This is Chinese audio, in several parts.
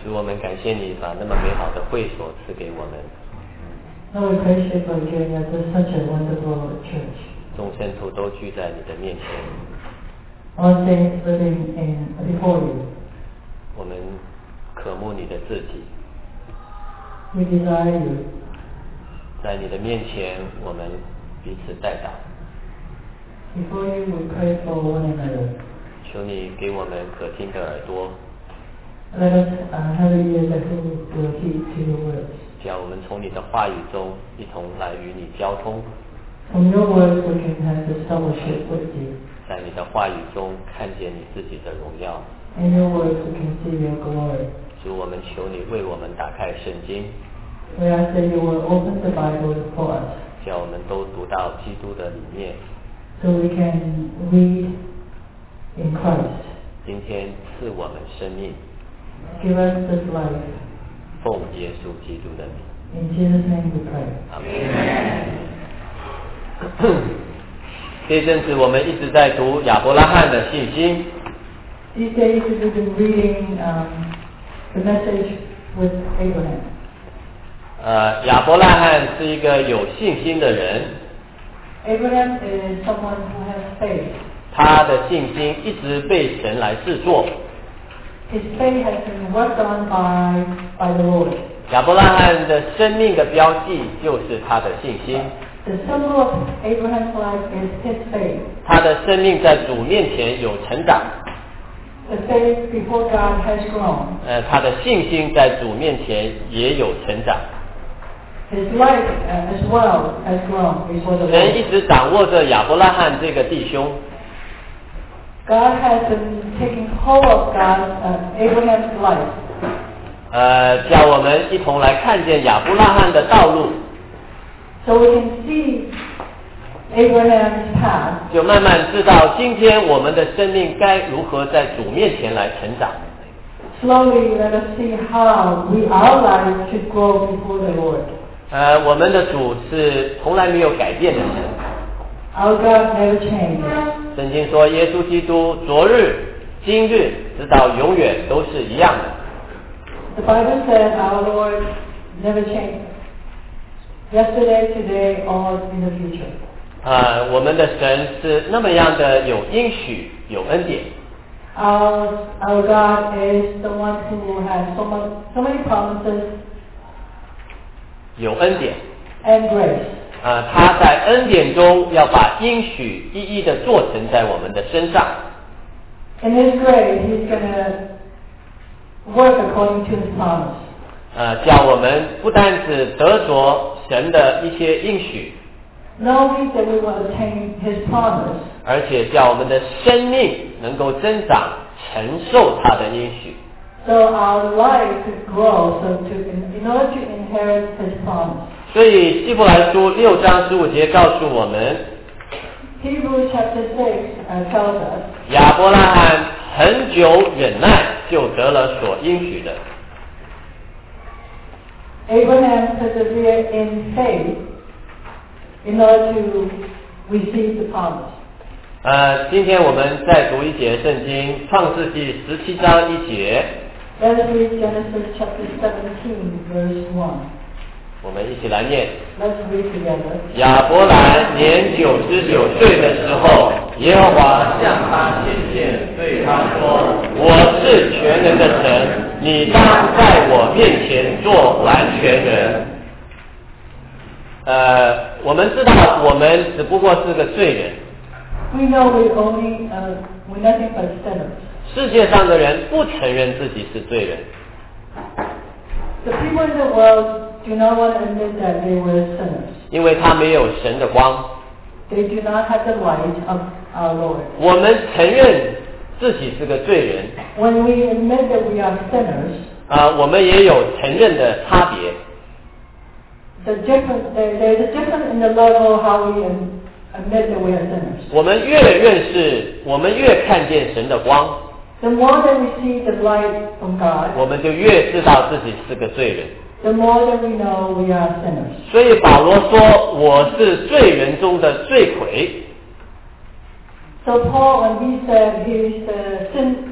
主，我们感谢你把那么美好的会所赐给我们。 Lord, we praise you for giving us such a wonderful church. 众圣徒都聚在你的面前， All saints living before you. 我们渴慕你的自己， We desire you. 在你的面前，我们彼此代祷。 Before you, we pray for one another. 求你给我们可听的耳朵， Let us have a ear that will heed to your words. 叫我们从你的话语中一同来与你交通， From your words, we can have this fellowship with you. 在你的话语中看见你自己的荣耀。 In your words, we can see your glory. 主，我们求你为我们打开圣经， We ask that you will open the Bible for us, 叫我们都读到基督的里面。 so we can read in Christ. 今天赐我们生命， Give us this life. 奉耶稣基督的名， In Jesus' name we pray. 阿门。这一阵子我们一直在读亚伯拉罕的信心。 These days we've been reading the message with Abraham. 亚伯拉罕是一个有信心的人， Abraham is someone who has faith. 他的信心一直被神来制作。 His faith has been worked on by the Lord. 亚伯拉罕的生命的标记就是他的信心， The symbol of Abraham's life is his faith. 他的生命在主面前有成长， The faith before God has grown. 他的信心在主面前也有成长。 His life as well has grown before the 神一 Lord. 直掌握着亚伯拉罕这个弟兄， God has been taking hold of Abraham's life. 叫我们一同来看见亚伯拉罕的道路， So we can see Abraham's path. 就慢慢知道今天我们的生命该如何在主面前来成长。 Slowly let us see how our lives should grow before the Lord. 我们的主是从来没有改变的神。 Our God never changes. 圣经说，耶稣基督昨日、今日，直到永远都是一样的。 The Bible says our Lord never changes. Yesterday, today, or in the future. 我们的神是那么样的有应许、有恩典。 Our God is the one who has so many promises 有恩典。 and grace. 他在恩典中要把应许一一的做成在我们的身上。 In His grace, He's going to work according to His promise. 叫我们不但只得着神的一些应许， Not only that we will attain His promise, 而且叫我们的生命能够增长，承受他的应许。 so our life could grow, in order to inherit His promise. 所以希伯来书6章15节告诉我们， Hebrews chapter 6 tells us 亚伯拉罕很久忍耐，就得了所应许的。 Abraham persevered in faith in order to receive the promise. 今天我们再读一节圣经，创世纪17章1节， Let us read Genesis chapter 17, verse 1. 我们一起来念。 Let's read together. 亚伯兰年99岁的时候，耶和华向他显现，对他说：“我是全能的神，你当在我面前做完全人。”我们知道我们只不过是个罪人， We know we're nothing but sinners. 世界上的人不承认自己是罪人， The people in the world do not want to admit that they were sinners. 因为他没有神的光。 They do not have the light of our Lord. 我们承认自己是个罪人， When we admit that we are sinners, 我们也有承认的差别。 there's a difference in the level how we admit that we are sinners. 我们越认识，我们越看见神的光， The more that we see the light from God, 我们就越知道自己是个罪人。 the more that we know we are sinners. 所以保罗说：“我是罪人中的罪魁。” So Paul, when he said he's the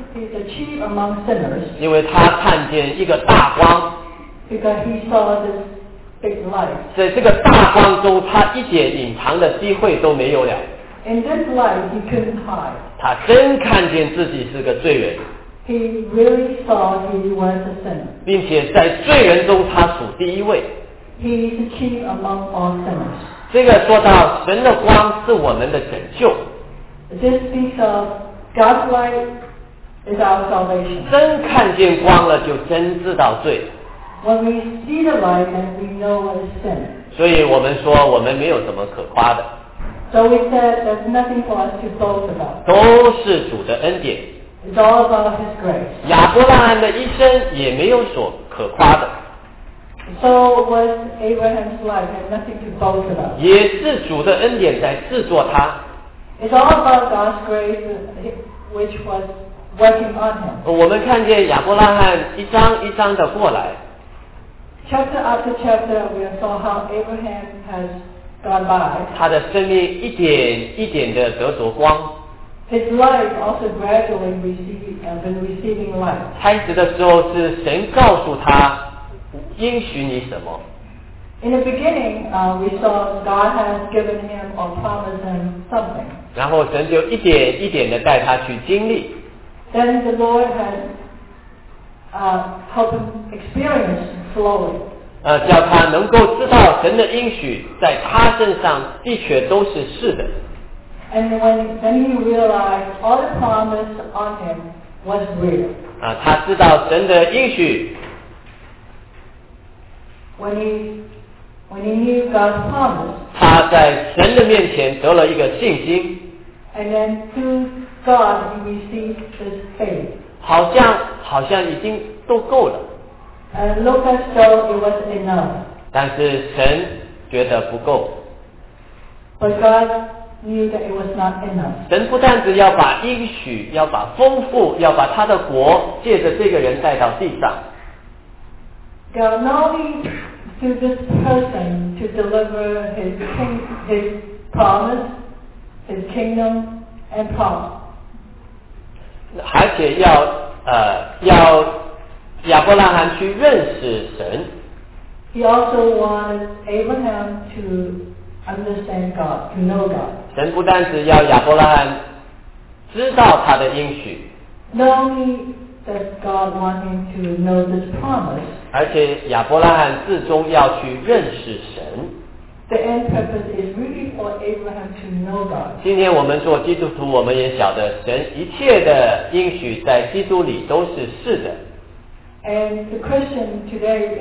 the chief among sinners 因为他看见一个大光， because he saw this big light. 在这个大光中，他一点隐藏的机会都没有了。 In this light, he couldn't hide. 他真看见自己是个罪人， He really saw he was a sinner. 并且在罪人中他属第一位。 He is the chief among all sinners. 这个说到神的光是我们的拯救， This speaks of God's light is our salvation. 真看见光了，就真知道罪。 When we see the light, then we know what is sin. 所以我们说我们没有什么可夸的， So we said there's nothing for us to boast about. 都是主的恩典。 It's all about His grace. 亚伯拉罕的一生也没有所可夸的， So was Abraham's life, had nothing to boast about. 也是主的恩典在制作他。 It's all about God's grace which was working on him. 我们看见亚伯拉罕一张一张的过来， Chapter after chapter, we saw how Abraham has gone by. 他的生命一点一点的得着光。 His life also gradually been receiving light. 开始的时候是神告诉他应许你什么， In the beginning, we saw God has given him or promised him something. 然后神就一点一点的带他去经历。 Then the Lord has helped him experience slowly. 叫他能够知道神的应许在他身上的确都是是的。 And then he realized all the promise on him was real. 他知道神的应许， When he knew God's promise, 他在神的面前得了一个信心， and then through God he received his faith. 好像已经都够了， And it looked as though it was enough. 但是神觉得不够。 But God knew that it was not enough. 神不但只要把应许，要把丰富，要把他的国借着这个人带到地上。 God not only through this person to deliver his promise, his kingdom and promise. 而且要亚伯拉罕去认识神， He also wanted Abraham to understand God, to know God. 神不但只要亚伯拉罕知道他的应许， Not only does God want him to know this promise, 而且亚伯拉罕最终要去认识神。 the end purpose is really for Abraham to know God. 今天我们做基督徒，我们也晓得神一切的应许在基督里都是是的。 And the Christian today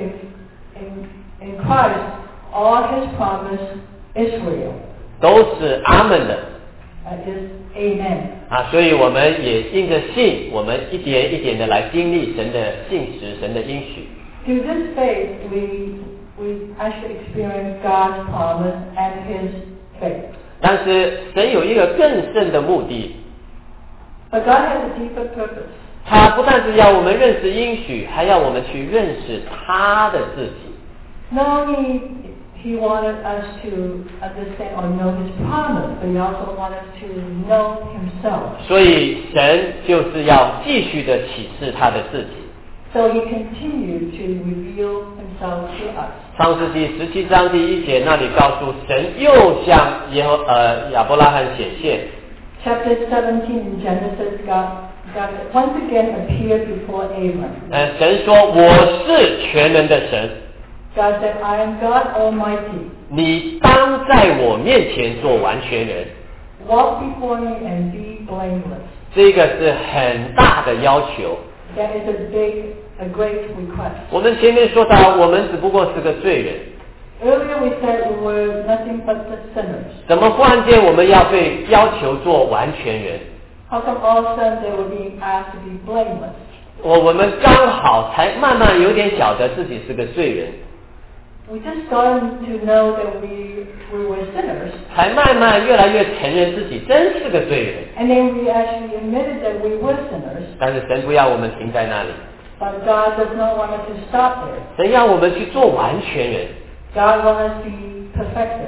in Christ, all his promise is real. 都是阿门的 Is amen. 所以我们也因着信，我们一点一点的来经历神的信实，神的应许。 Through this faith, we actually experience God's promise and His faith. 但是神有一个更深的目的， But God has a deeper purpose. 他不但是要我们认识应许，还要我们去认识他的自己。 Not only He wanted us to understand or know His promise, but He also wanted us to know Himself. 所以神就是要继续的启示他的自己。 So He continued to reveal Himself to us. 创世纪17章第1节那里告诉神又向亚伯拉罕显现。 Chapter 17 in Genesis, God once again appeared before Abram. 神说我是全能的神， God said, I am God Almighty. 你当在我面前做完全人。 Walk before me and be blameless. 这个是很大的要求。 That is a great request. 我们前面说到，我们只不过是个罪人， Earlier we said we were nothing but the sinners. 怎么忽然间我们要被要求做完全人？ How come all of a sudden they were being asked to be blameless? 我们刚好才慢慢有点晓得自己是个罪人， We just started to know that we were sinners, 才慢慢越来越承认自己真是个罪人。 and then we actually admitted that we were sinners. 但是神不要我们停在那里， But God does not want us to stop there. 神要我们去做完全人。 God wants us to be perfected.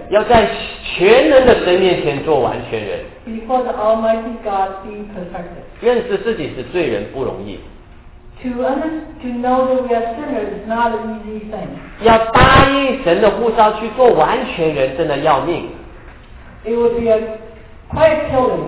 要在全能的神面前做完全人。 before the Almighty God be perfected. 认识自己是罪人不容易， To know that we are sinners is not an easy thing. 要答应神的呼召去做完全人，真的要命。 It would be a quite killer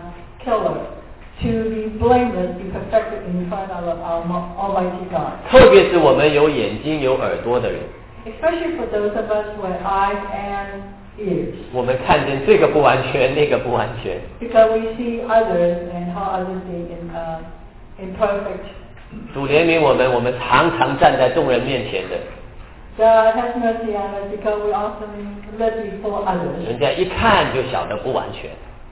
to be blameless, be perfected in front of our Almighty God. 特别是我们有眼睛有耳朵的人， Especially for those of us who have eyes and ears. 我们看见这个不完全，那个不完全， Because we see others and how others are imperfect. 主怜悯我们常常站在众人面前的， God has mercy on us because we often live before others. 人家一看就晓得不完全。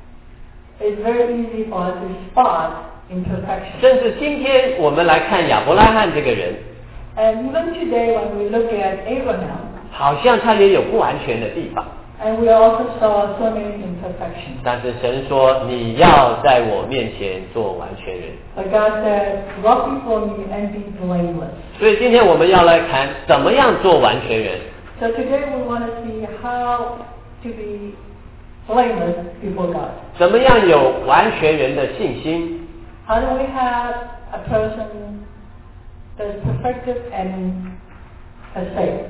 It's very easy for us to spot imperfection. 甚至今天我们来看亚伯拉罕这个人， And even today when we look at Abraham, 好像他也有不完全的地方。 and we also saw so many imperfections. 但是神说你要在我面前做完全人。 But God said, walk before me and be blameless. 所以今天我们要来谈怎么样做完全人。 So today we want to see how to be blameless before God. 怎么样有完全人的信心？ How do we have a person that's perfected and safe?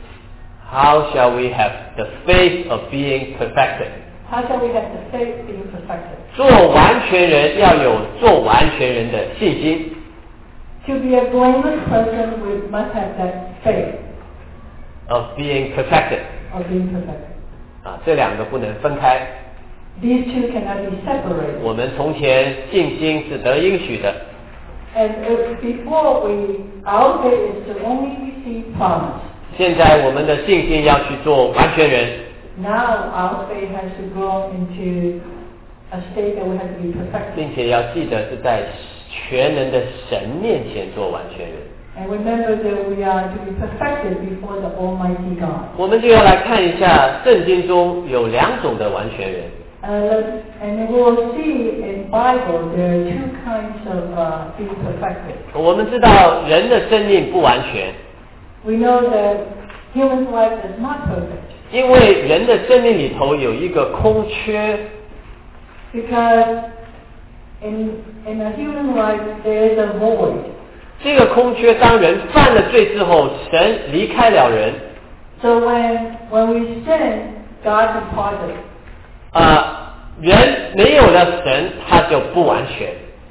How shall we have the faith of being perfected? How shall we have the faith being perfected? 做完全人要有做完全人的信心。 To be a blameless person, we must have that faith Of being perfected. of being perfected. 这两个不能分开。 These two cannot be separated. 我们从前信心是得应许的， And before our faith is to only receive promise. 现在我们的信心要去做完全人。 Now our faith has to grow into a state that we have to be perfected. 并且要记得是在全能的神面前做完全人。 And remember that we are to be perfected before the Almighty God. 我们就要来看一下圣经中有两种的完全人。 And we will see in Bible there are two kinds of being perfected. 我们知道人的生命不完全， We know that human life is not perfect 因为人的生命里头有一个空缺， because in a human life there is a void. 这个空缺当人犯了罪之后，神离开了人， So when we sin, God departed. 人没有了神，他就不完全。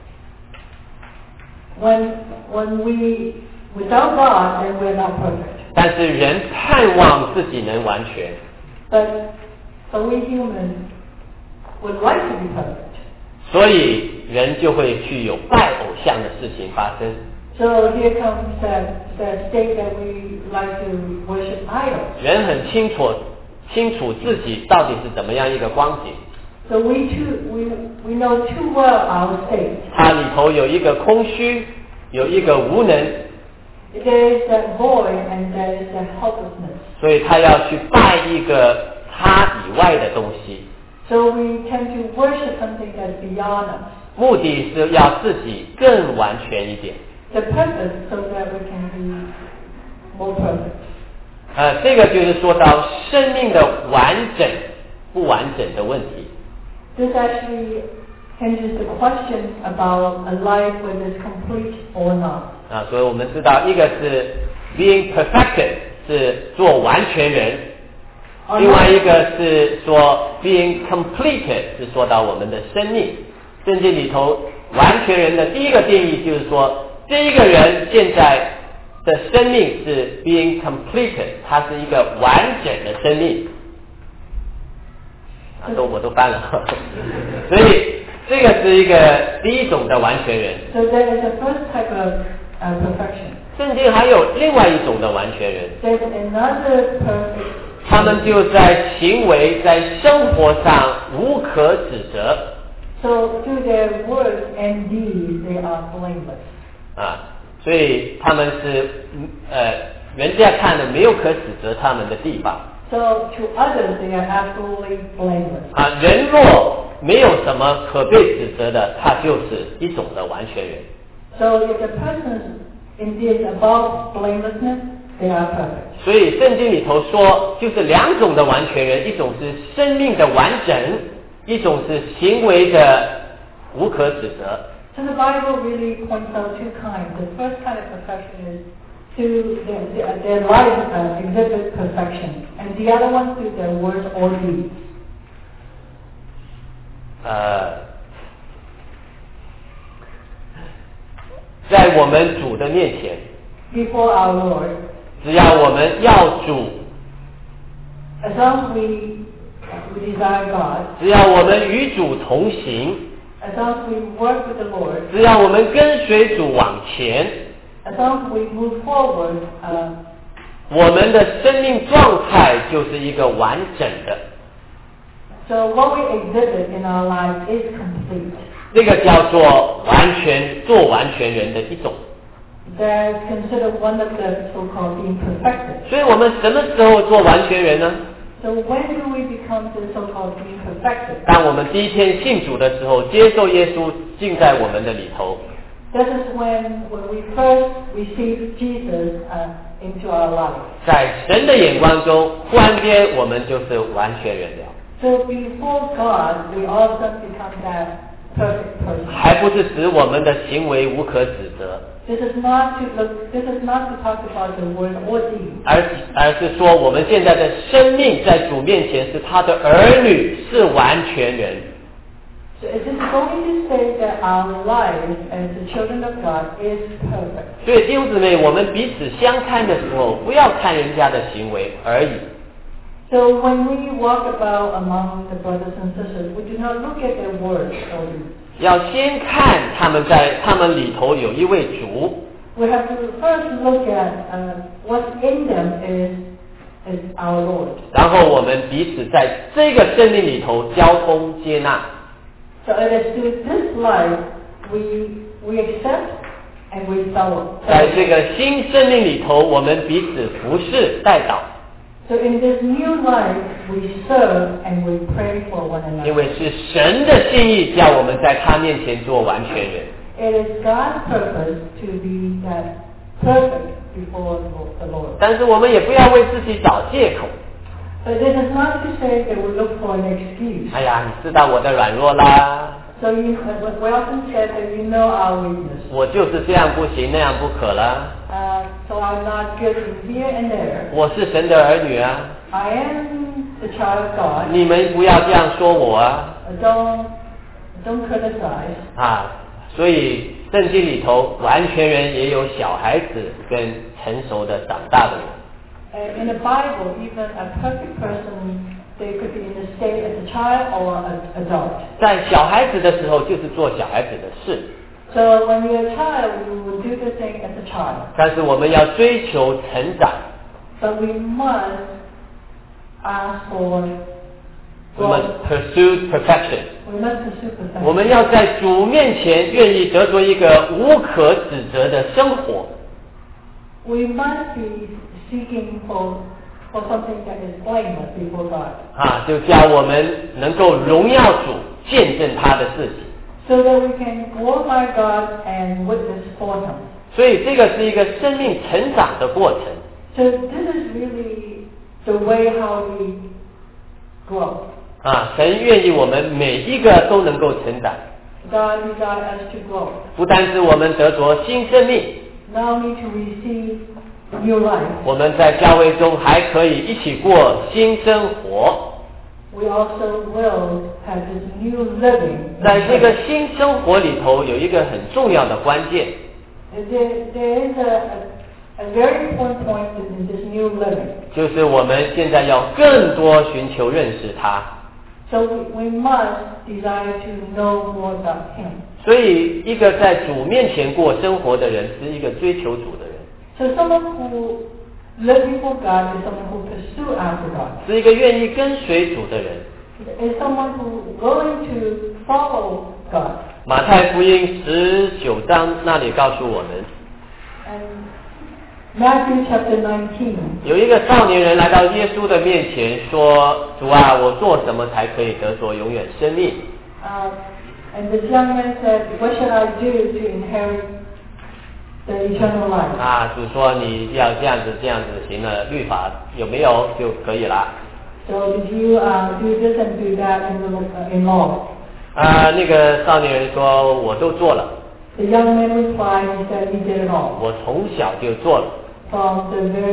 When we without God, then we're not perfect. 但是人盼望自己能完全， But we humans would like to be perfect. 所以人就会去有拜偶像的事情发生。 So here comes the state that we like to worship idols. 人很清楚自己到底是怎么样一个光景， So we know too well our state. 它里头有一个空虚，有一个无能， There is that void and there is that helplessness. 所以他要去拜一个他以外的东西， So we tend to worship something that's beyond us. 目的是要自己更完全一点。 The purpose so that we can be more perfect. 这个就是说到生命的完整不完整的问题。 This actually hinges the question about a life whether it's complete or not. 所以我们知道一个是 being perfected 是做完全人，另外一个是说 being completed 是说到我们的生命。圣经里头完全人的第一个定义就是说，这一个人现在的生命是 being completed， 它是一个完整的生命。我都翻了，所以这个是一个第一种的完全人。 So that is the first type of perfection. 圣经还有另外一种的完全人， There's another perfect. 他们就在行为、在生活上无可指责。 So through their words and deeds, they are blameless. 所以他们是人家看了没有可指责他们的地方。 So to others, they are absolutely blameless. 人若没有什么可被指责的，他就是一种的完全人。 So if the person is indeed above blamelessness, they are perfect. 所以圣经里头说，就是两种的完全人，一种是生命的完整，一种是行为的无可指责。 So the Bible really points out two kinds. The first kind of perfection is to their life exhibit perfection, and the other one to their words or deeds. 在我们主的面前 Before our Lord, 只要我们要主， as long as we desire God, 只要我们与主同行， as long as we work with the Lord, 只要我们跟随主往前， as long as we move forward, 我们的生命状态就是一个完整的。 so what we exhibit in our life is complete. 这个叫做做完全人的一种。 That's considered one of the so-called being perfected. 所以我们什么时候做完全人呢？ So when do we become the so-called being perfected? 当我们第一天信主的时候，接受耶稣进在我们的里头。 This is when we first receive Jesus into our life. 在神的眼光中，忽然间我们就是完全人了。 So before God, we all of a sudden become that perfect person. 还不是指我们的行为无可指责， This is not to talk about the word or deed. 而是说我们现在的生命在主面前是他的儿女，是完全人。 So it is going to say that our life as the children of God is perfect. 所以弟兄姊妹，我们彼此相看的时候，不要看人家的行为而已。 So when we walk about among the brothers and sisters, we do not look at their words or deeds. 要先看他们里头有一位主， We have to first look at what in them is our Lord. 然后我们彼此在这个生命里头交通接纳。 So it is through this life we accept and we follow. 在这个新生命里头，我们彼此服侍代祷， So in this new life we serve and we pray for one 因 another. 为是神的心意，叫我们在他面前做完全人。 It is God's purpose to be that perfect before the Lord. 但是我们也不要为自己找借口。 But this is not to say that we look for an excuse. 哎呀，你知道我的软弱啦， So we often say that you know our weakness. 我就是这样不行，那样不可啦。 So I'm not good in here and there. 我是神的儿女啊， I am the child of God. 你们不要这样说我啊。 Don't criticize. 啊，所以圣经里头完全人也有小孩子跟成熟的长大的人。 In the Bible, even a perfect person, they could be in the state as a child or an adult. 在小孩子的时候，就是做小孩子的事， So when you're a child, you will do the thing as a child. 但是我们要追求成长， But we must ask for we must growth. pursue perfection。 We must pursue 我们 perfection. 要在主面前愿意得着一个无可指责的生活。 We must be seeking for something that is blameless before God. 啊，就叫我们能够荣耀主，见证他的事情。 So that we can glorify God and witness for Him. 所以这个是一个生命成长的过程。 So this is really the way how we grow. 啊，神愿意我们每一个都能够成长， God desires us to grow. 不单是我们得着新生命， Not only to receive new life, 我们在教会中还可以一起过新生活。 we also will have this new living. 在这个新生活里头，有一个很重要的关键， There is a very important point in this new living. 就是我们现在要更多寻求认识他。 So we must desire to know more about Him. 所以，一个在主面前过生活的人，是一个追求主的人， So someone who lives before God is someone who pursue after God. 是一个愿意跟随主的人。 Is someone who willing to follow God. 马太福音19章那里告诉我们， And Matthew chapter 19. 有一个少年人来到耶稣的面前说：“主啊，我做什么才可以得着永远生命？” And this young man said, "What should I do to inherit the eternal life. 啊，主说你要这样子行了，律法有没有就可以了。 So did you do this and do that in law? 那个少年人说我都做了。 The young man replied, he said he did it all. 我从小就做了。 From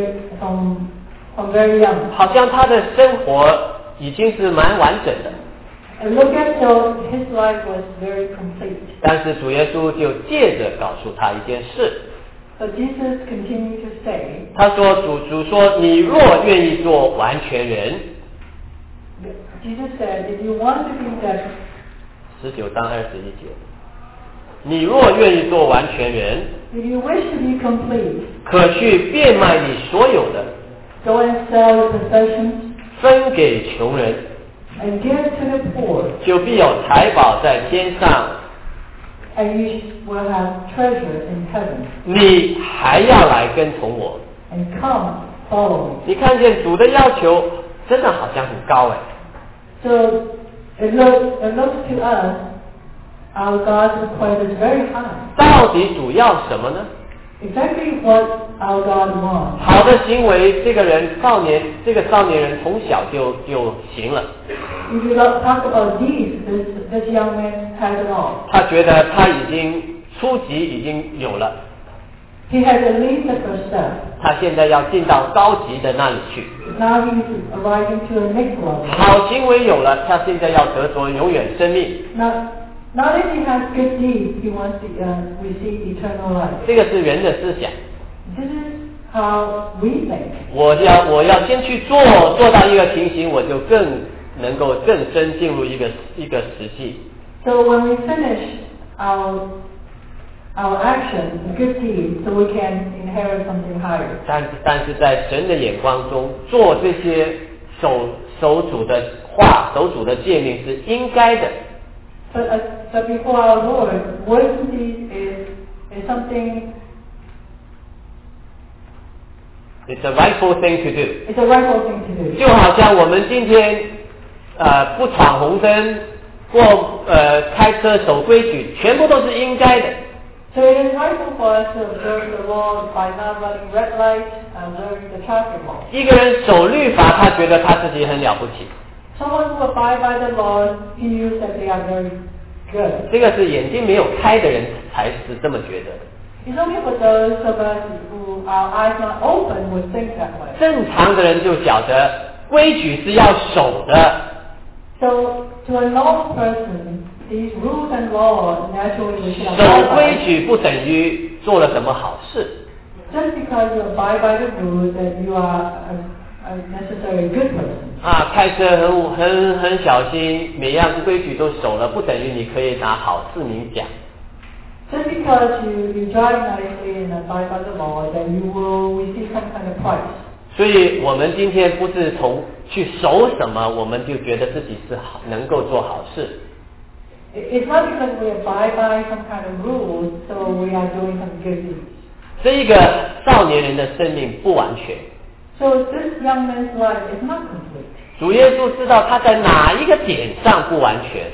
very young. 好像他的生活已经是蛮完整的。 And look at his life was very complete. 但是主耶稣就借着告诉他一件事。 So Jesus continued to say. 他说主说你若愿意做完全人。 Jesus said, if you want to be that. 19章21节。你若愿意做完全人。 If you wish to be complete. 可去变卖你所有的。 Go and sell your possessions. 分给穷人。 And give to the poor. 就必有财宝在天上。 And you will have treasure in heaven. 你还要来跟从我。 And come, follow me. 你看见主的要求真的好像很高哎。 So it looks to us, our God's request is very high. 到底主要什么呢？ Exactly what our God wants. 好的行为，这个少年人从小就行了。 If you talk about these, this young man has it all. 他觉得他已经初级已经有了。 He has at least the first step. 他现在要进到高级的那里去。 Now he's arriving to the next level. 好行为有了，他现在要得着永远生命。 Now that he has good deeds, he wants to receive eternal life. 这个是人的思想。 This is how we think. 我要先去做到一个情形，我就能够更深进入一个实际。 So when we finish our action, good deeds, so we can inherit something higher. 但是在神的眼光中，做这些守主的话、守主的诫命是应该的。 But before our Lord, working deeds is something. It's a rightful thing to do. It's a rightful thing to do. 就好像我们今天不闯红灯、开车守规矩，全部都是应该的。 So it is rightful for us to observe the law by not running red lights and observing the traffic law. 一个人守律法，他觉得他自己很了不起。 Someone who abide by the law feels that they are very good. 这个是眼睛没有开的人才是这么觉得的。 It's only for those of us who our eyes not open would think that way. 正常的人就晓得规矩是要守的。 So to a normal person, these rules and laws naturally we should 守 abide 规 by. 矩不等于做了什么好事。 Just because you abide by the rules that you are a necessarily good person. 开车很小心，每样规矩都守了，不等于你可以拿好市民奖。 Just because you drive nicely and abide by the law, then you will receive some kind of prize. 所以我们今天不是从去守什么，我们就觉得自己是能够做好事。 It's not because we abide by some kind of rules, so we are doing some good deeds. 这一个少年人的生命不完全。 So this young man's life is not complete. 主耶稣知道他在哪一个点上不完全。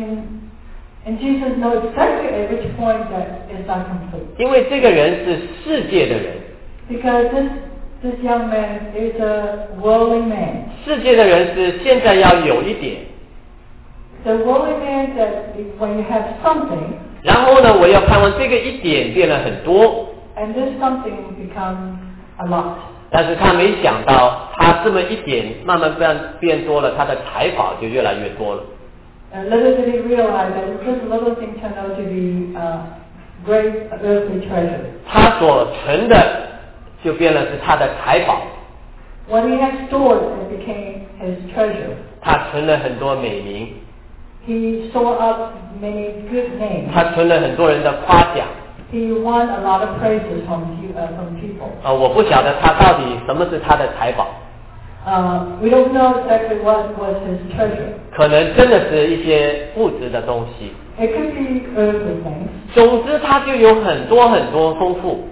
And Jesus knows exactly at which point that is not complete. 因为这个人是世界的人。 Because this young man is a worldly man. 世界的人是现在要有一点。 The worldly man that when you have something. 然后呢，我要盼望这个一点变了很多。 And this something becomes a lot. 但是他没想到，他这么一点慢慢变多了，他的财宝就越来越多了。 Little did he realize that this little thing turned out to be great earthly treasure. 他所存的就变了是他的财宝。 What he had stored, it became his treasure. 他存了很多美名。 He stored up many good names. 他存了很多人的夸奖。 He won a lot of praises from people. 我不晓得他到底什么是他的财宝。 We don't know exactly what was his treasure. 可能真的是一些物质的东西。 It could be earthly things. 总之，他就有很多丰富。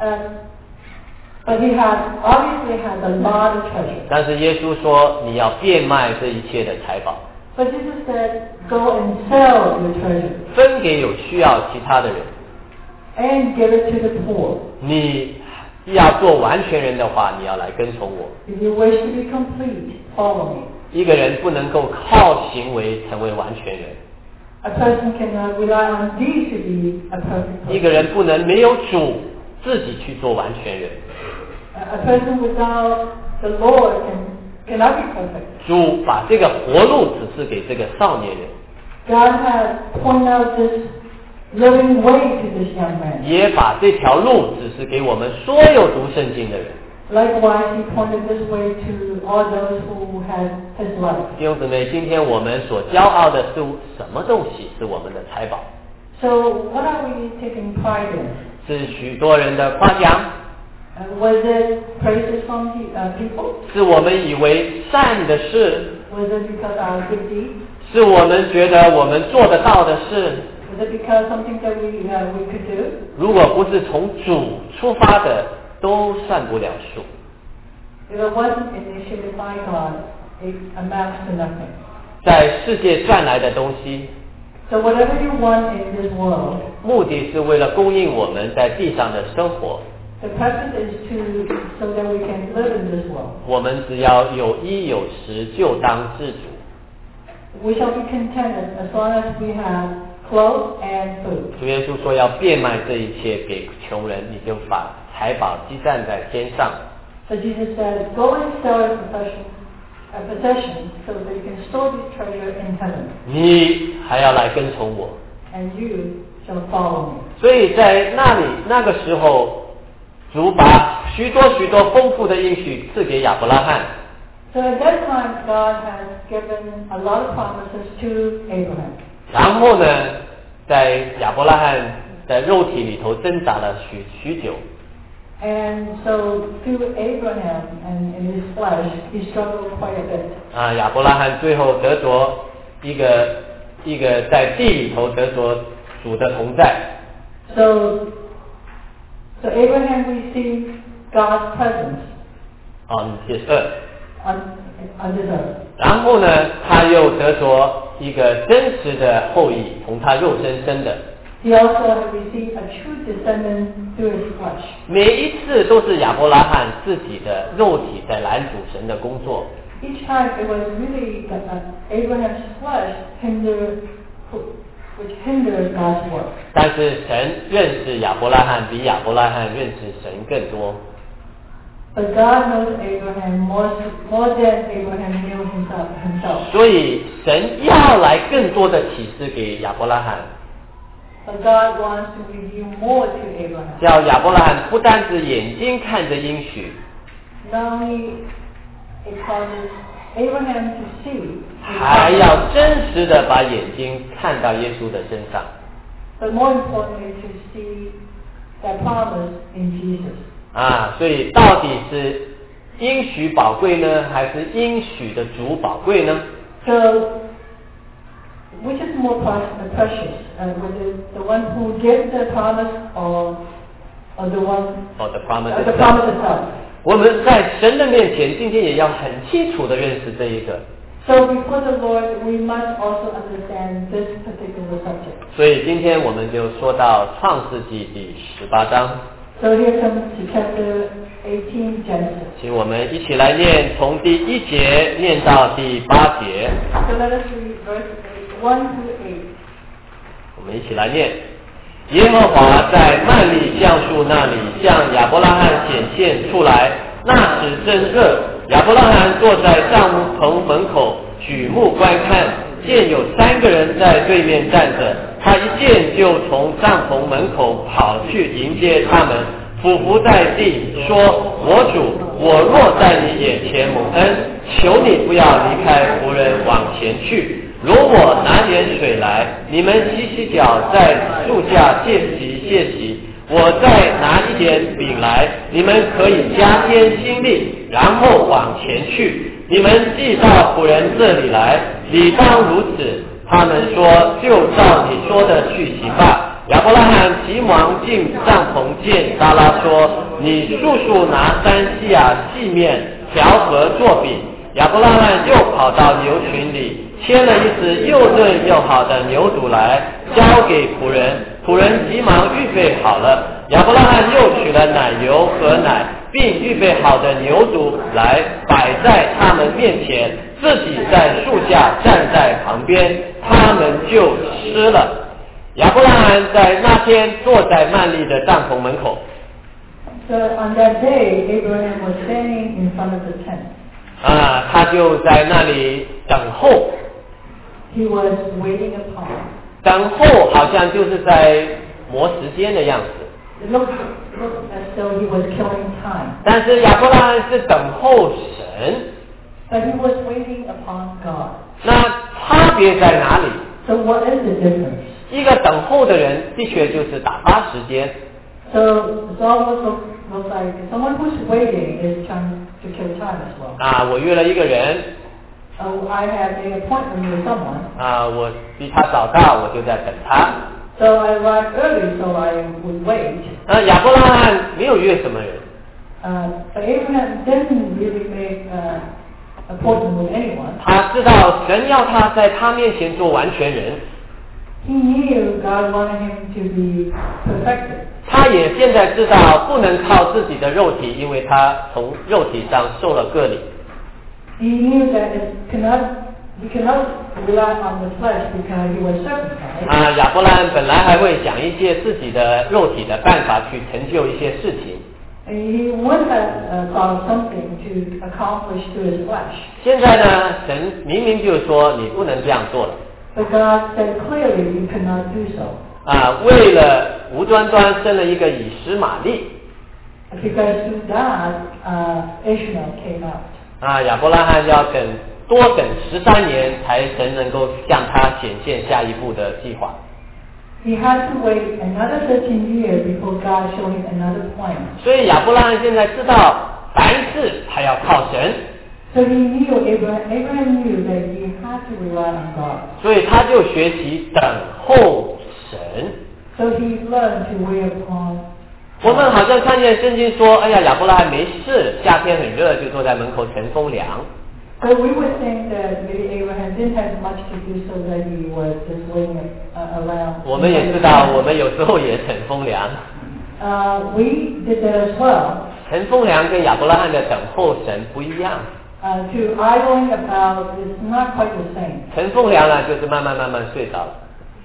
But he obviously has a lot of treasure. 但是耶稣说，你要变卖这一切的财宝。 But Jesus said, "Go and sell your treasure." 分给有需要其他的人。 and give it to the poor. 你要做完全人的话，你要来跟从我。 If you wish to be complete, follow me. 一个人不能够靠行为成为完全人， A person cannot rely on deeds to be a perfect 一个 person. 人不能没有主自己去做完全人。 A person without the Lord cannot be perfect. 主把这个活路指示给这个少年人， God has pointed out this living way to this young man. 也把这条路指示给我们所有读圣经的人。 Likewise, he pointed this way to all those who had his life. 弟兄姊妹，今天我们所骄傲的是什么东西是我们的财宝？ So, what are we taking pride in? 是许多人的夸奖， Was it praises from people? 是我们以为善的事， Was it because our good deeds? 是我们觉得我们做得到的事。 Was it because something that we could do? 如果不是从主出发的，都算不了数。 If it wasn't initiated by God, it amounts to nothing. 在世界赚来的东西， So whatever you want in this world, 目的是为了供应我们在地上的生活。 the purpose is so that we can live in this world. 我们只要有衣有食，就当知足。 We shall be contented as long as we have clothes and food. 主耶稣说要变卖这一切给穷人，你就把财宝积攒在天上。 So Jesus said, go and sell your possession so that you can store this treasure in heaven, 你还要来跟从我。 and you shall follow me. 所以在那个时候，主把许多丰富的应许赐给亚伯拉罕。 So at that time, God has given a lot of promises to Abraham. 然后呢，在亚伯拉罕的肉体里头挣扎了许久。 And so through Abraham and in his flesh, he struggled quite a bit. 亚伯拉罕最后得着一个在地里头得着主的同在。 So Abraham received God's presence on his earth. on this earth. 然后呢，他又得着一个真实的后裔，从他肉身生的。 He also had received a true descendant through his flesh. 每一次都是亚伯拉罕自己的肉体在拦阻神的工作。 Each time it was really Abraham's flesh which hindered God's work. 但是神认识亚伯拉罕比亚伯拉罕认识神更多。 But God knows Abraham more than Abraham knew himself. 所以神要来更多的启示给亚伯拉罕， But God wants to reveal more to Abraham. 叫亚伯拉罕不单只眼睛看着应许， Not only it causes Abraham to see, 还要真实的把眼睛看到耶稣的身上。 but more importantly to see that promise in Jesus. 所以到底是应许宝贵呢，还是应许的主宝贵呢？ So, which is more precious? Whether the one who gives the promise or the one the promise the promise itself? 我们在神的面前，今天也要很清楚的认识这一个。 So before the Lord, we must also understand this particular subject. 所以今天我们就说到创世纪第18章。 So here comes to chapter 18, Genesis. 请我们一起来念，从第1节念到第8节。 So let us read verse 1 through 8. 我们一起来念。耶和华在曼利橡树那里向亚伯拉罕显现出来，那时正热。亚伯拉罕坐在帐篷门口，举目观看，见有3个人在对面站着。他一见就从帐篷门口跑去迎接他们，俯伏在地说：“我主，我若在你眼前蒙恩，求你不要离开仆人往前去。容我拿点水来，你们洗脚，在树下歇息。我再拿一点饼来，你们可以加添心力，然后往前去。你们既到仆人这里来，理当如此。”他们说：“就照你说的去行吧。”亚伯拉罕急忙进帐篷见撒拉说：“你速拿3西亚细面调和做饼。”亚伯拉罕又跑到牛群里，牵了一只又嫩又好的牛犊来，交给仆人。仆仆人急忙预备好了，亚伯拉罕又取了奶油和奶，并预备好的牛犊来摆在他们面前，自己在树下站在旁边，他们就吃了。亚伯拉罕在那天坐在幔利的帐篷门口。 So on that day, Abraham was standing in front of the tent. 他就在那里等候。 He was waiting upon. 等候好像就是在磨时间的样子。 It looked as though he was killing time. 但是亚伯拉罕是等候神。 But he was waiting upon God. 那差别在哪里？ So what is the difference? 一个等候的人的确就是打发时间。 So it's almost looks like someone who's waiting is trying to kill time as well. 我约了一个人。 I have an appointment with someone. 我比他早到，我就在等他。 So I arrived early, so I would wait. 亚伯拉罕没有约什么人。 But Abraham didn't really make appointment with anyone. 他知道神要他在他面前做完全人。 He knew God wanted him to be perfected. 他也现在知道不能靠自己的肉体，因为他从肉体上受了割礼。 He knew that he cannot rely on the flesh because he was circumcised. 亚伯拉罕本来还会想一些自己的肉体的办法去成就一些事情。 He would have thought of something to accomplish to his flesh. 现在呢，神明明就说你不能这样做了。 But God said clearly you cannot do so. 为了无端端生了一个以实玛利。 Because through that, Ishmael came out. 亚伯拉罕要多等13年，才神能够向他显现下一步的计划。 He had to wait another 13 years before God showed him another plan. 所以亚伯拉罕现在知道，凡事他要靠神。 So he knew Abraham knew that he had to rely on God. 所以他就学习等候神。 So he learned to wait upon. 我们好像看见圣经说，亚伯拉罕没事，夏天很热，就坐在门口乘风凉。 So we would think that maybe Abraham didn't have much to do, so that he was just waiting around. 我们也知道，我们有时候也乘风凉。 We did that as well. 乘风凉跟亚伯拉罕的等候神不一样。 To idling about is not quite the same. 乘风凉了，就是慢慢睡着了。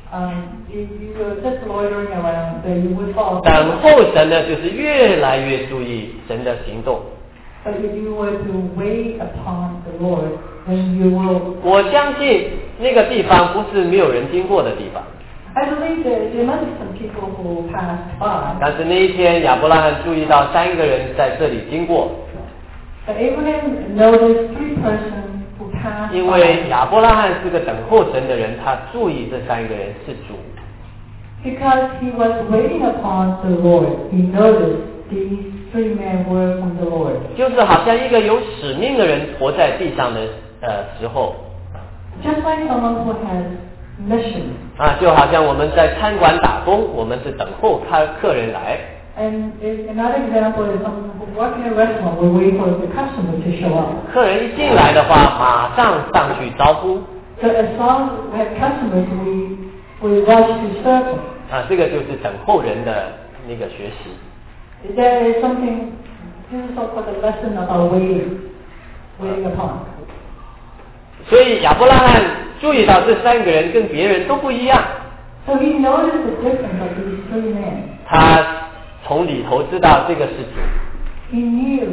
You were just loitering around, but you would fall. 等候神呢，就是越来越注意神的行动。 But if you were to wait upon the Lord, then you will. 我相信那个地方不是没有人经过的地方。 I believe that there must be some people who passed by. 但是那一天，亚伯拉罕注意到3个人在这里经过。 But Abraham noticed 3 persons who passed by. 因为亚伯拉罕是个等候神的人，他注意这3个人是主。 Because he was waiting upon the Lord, he noticed these 3 men were from the Lord. 就是好像一个有使命的人活在地上的时候。 Just like someone who has mission. 就好像我们在餐馆打工，我们是等候客人来。 And another example is someone who works in a restaurant will wait for the customer to show up. 客人一进来的话，马上上去招呼。 So as long as we have customers, we rush to serve them. 这个就是等候人的那个学习。 There is something, this is so-called a lesson about waiting upon. 所以亚伯拉罕注意到这3个人跟别人都不一样。 So he noticed the difference of these 3 men. 他从里头知道这个是主。 He knew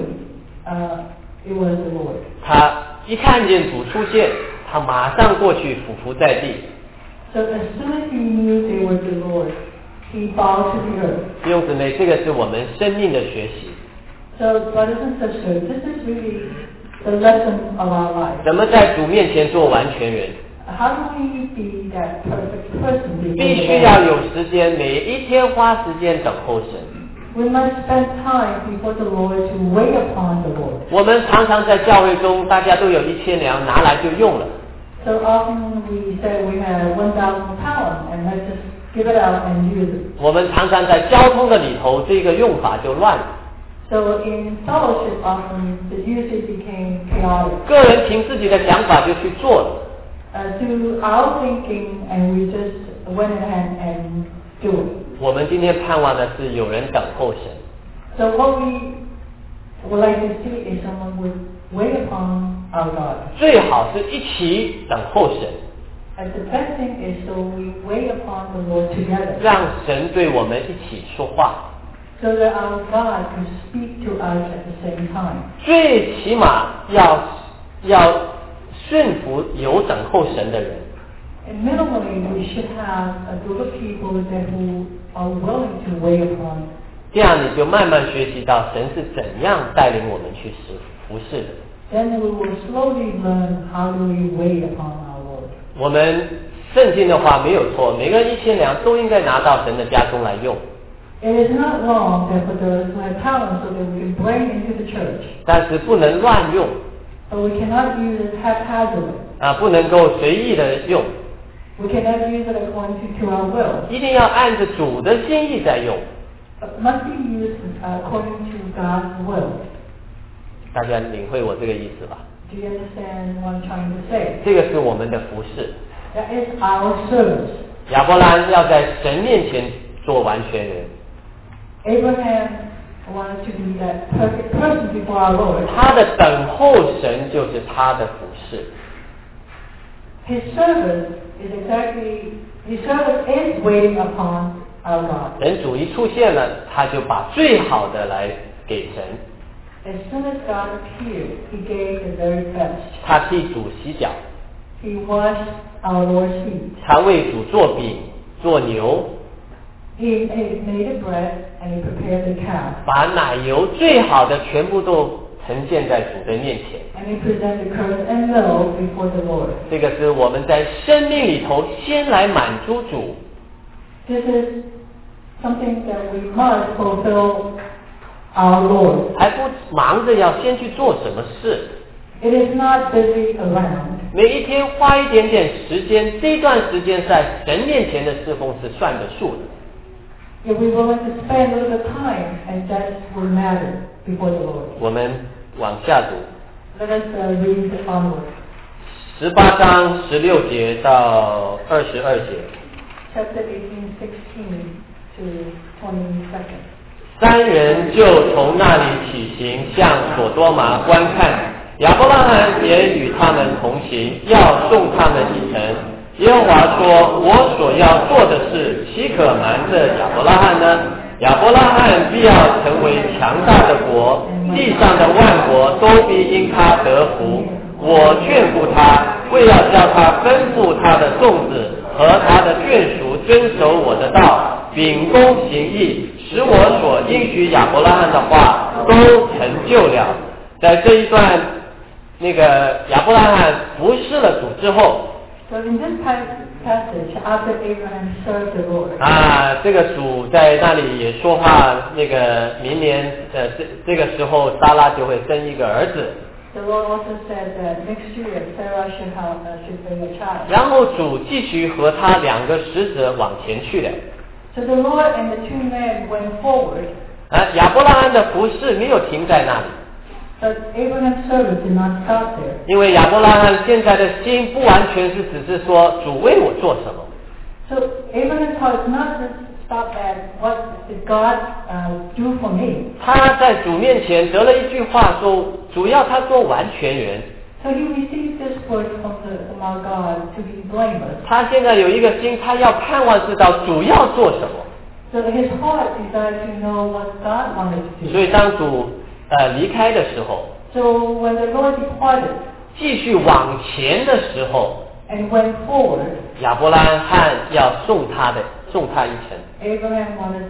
it was the Lord. 他一看见主出现，他马上过去俯伏在地。 So as soon as he knew they were the Lord, he bowed to the earth. 弟兄姊妹，这个是我们生命的学习。 So brothers and sisters, this is really the lesson of our life. 怎么在主面前做完全人？ How do we be that perfect person before 必 the 须 Lord? 要有时间，每一天花时间等候神。 We must spend time before the Lord to wait upon the Lord. 我们常常在教会中，大家都有1000两，拿来就用了。 So often we say we have 1,000 pounds and let's just give it out and use it. 我们常常在交通的里头，这个用法就乱了。 So in fellowship often the usage became chaotic. 个人凭自己的想法就去做了。 To our thinking and we just went ahead and do it. 我们今天盼望的是有人等候神。 So what we would like to see is someone would wait upon our God. 最好是一起等候神， And the best thing is so we wait upon the Lord together. 让神对我们一起说话。 So that our God can speak to us at the same time. 最起码要顺服有等候神的人。 And minimally, we should have a group of people that who are willing to wait upon. 这样你就慢慢学习到神是怎样带领我们去服侍的。 Then we will slowly learn how do we wait upon our Lord. 我们圣经的话没有错，每个人1000两都应该拿到神的家中来用。 It is not wrong that for those who have talent so that we can bring into the church. 但是不能乱用 But we cannot use it haphazardly. 不能够随意的用， We cannot use it according to our will. 一定要按着主的心意在用。 It must be used according to God's will. 大家领会我这个意思吧？ Do you understand what I'm trying to say? 这个是我们的服侍。 That is our service. 亚伯兰要在神面前做完全人， Abraham wanted to be that perfect person before our Lord. 他的等候神就是他的服侍。 His service is waiting upon our God. 等主一出现了，他就把最好的来给神。 As soon as God appeared, He gave the very best. 他替主洗脚， He washed our Lord's feet. 他为主做饼、做牛， He made the bread and He prepared the calf. 把奶油最好的全部都呈现在主的面前。 And He presented curd and milk before the Lord. 这个是我们在生命里头先来满足主， This is something that we must fulfill our Lord. 还不忙着要先去做什么事。 It is not busy around. 每一天花一点点时间，这段时间在神面前的侍奉是算得数的。 If we're willing to spend a little bit of time, and that will matter before the Lord. 我们往下读 Let us read onward. ，18章16节到22节。 Chapter 18:16 to 22. 3人就从那里起行，向所多玛观看。亚伯拉罕也与他们同行，要送他们一程。耶和华说：“我所要做的事，岂可瞒着亚伯拉罕呢？亚伯拉罕必要成为强大的国，地上的万国都必因他得福。我眷顾他，为要叫他吩咐他的众子和他的眷属遵守我的道，秉公行义，使我所应许亚伯拉罕的话都成就了。”在这一段亚伯拉罕服侍了主之后， So in this passage, after Abraham served the Lord, 这个主在那里也说话，明年这个时候撒拉就会生一个儿子。 the Lord also said that next year Sarah should bear a child. 然后主继续和他2个使者往前去了。 So the Lord and the two men went forward, 亚伯拉罕的服侍没有停在那里， but Abraham's service did not stop there. 因为亚伯拉罕现在的心不完全是只是说主为我做什么， So Abraham's heart is not just stop at what did God do for me. 他在主面前得了一句话说，主要他做完全人。 So he received this word from our God to be blameless. 他现在有一个心，他要盼望知道主要做什么。 So his heart desired to know what God wanted to 所 do. 以当主离开的时候， So when the Lord departed 继续往前的时候， and went forward, 亚伯拉罕要送他一程。 Abraham wanted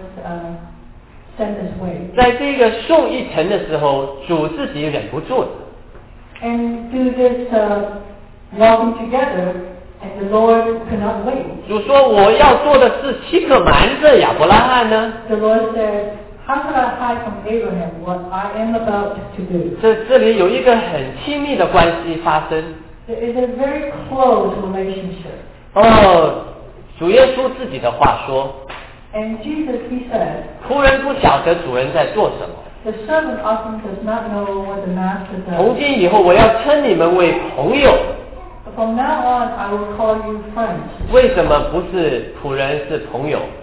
send his way. 在这个送一程的时候，主自己忍不住了。 And do this walking together, and the Lord could not wait. 主说：“我要做的事，岂可瞒着亚伯拉罕呢 The Lord said, how could I hide from Abraham what I am about to do?” 这里有一个很亲密的关系发生。 There is a very close relationship. 主耶稣自己的话说 And Jesus, he said, 仆人不晓得主人在做什么。 the servant often does not know what the master 从 does. 今以后，我要称你们为朋友。 But from now on, I will call you friends. 为什么不是仆人，是朋友？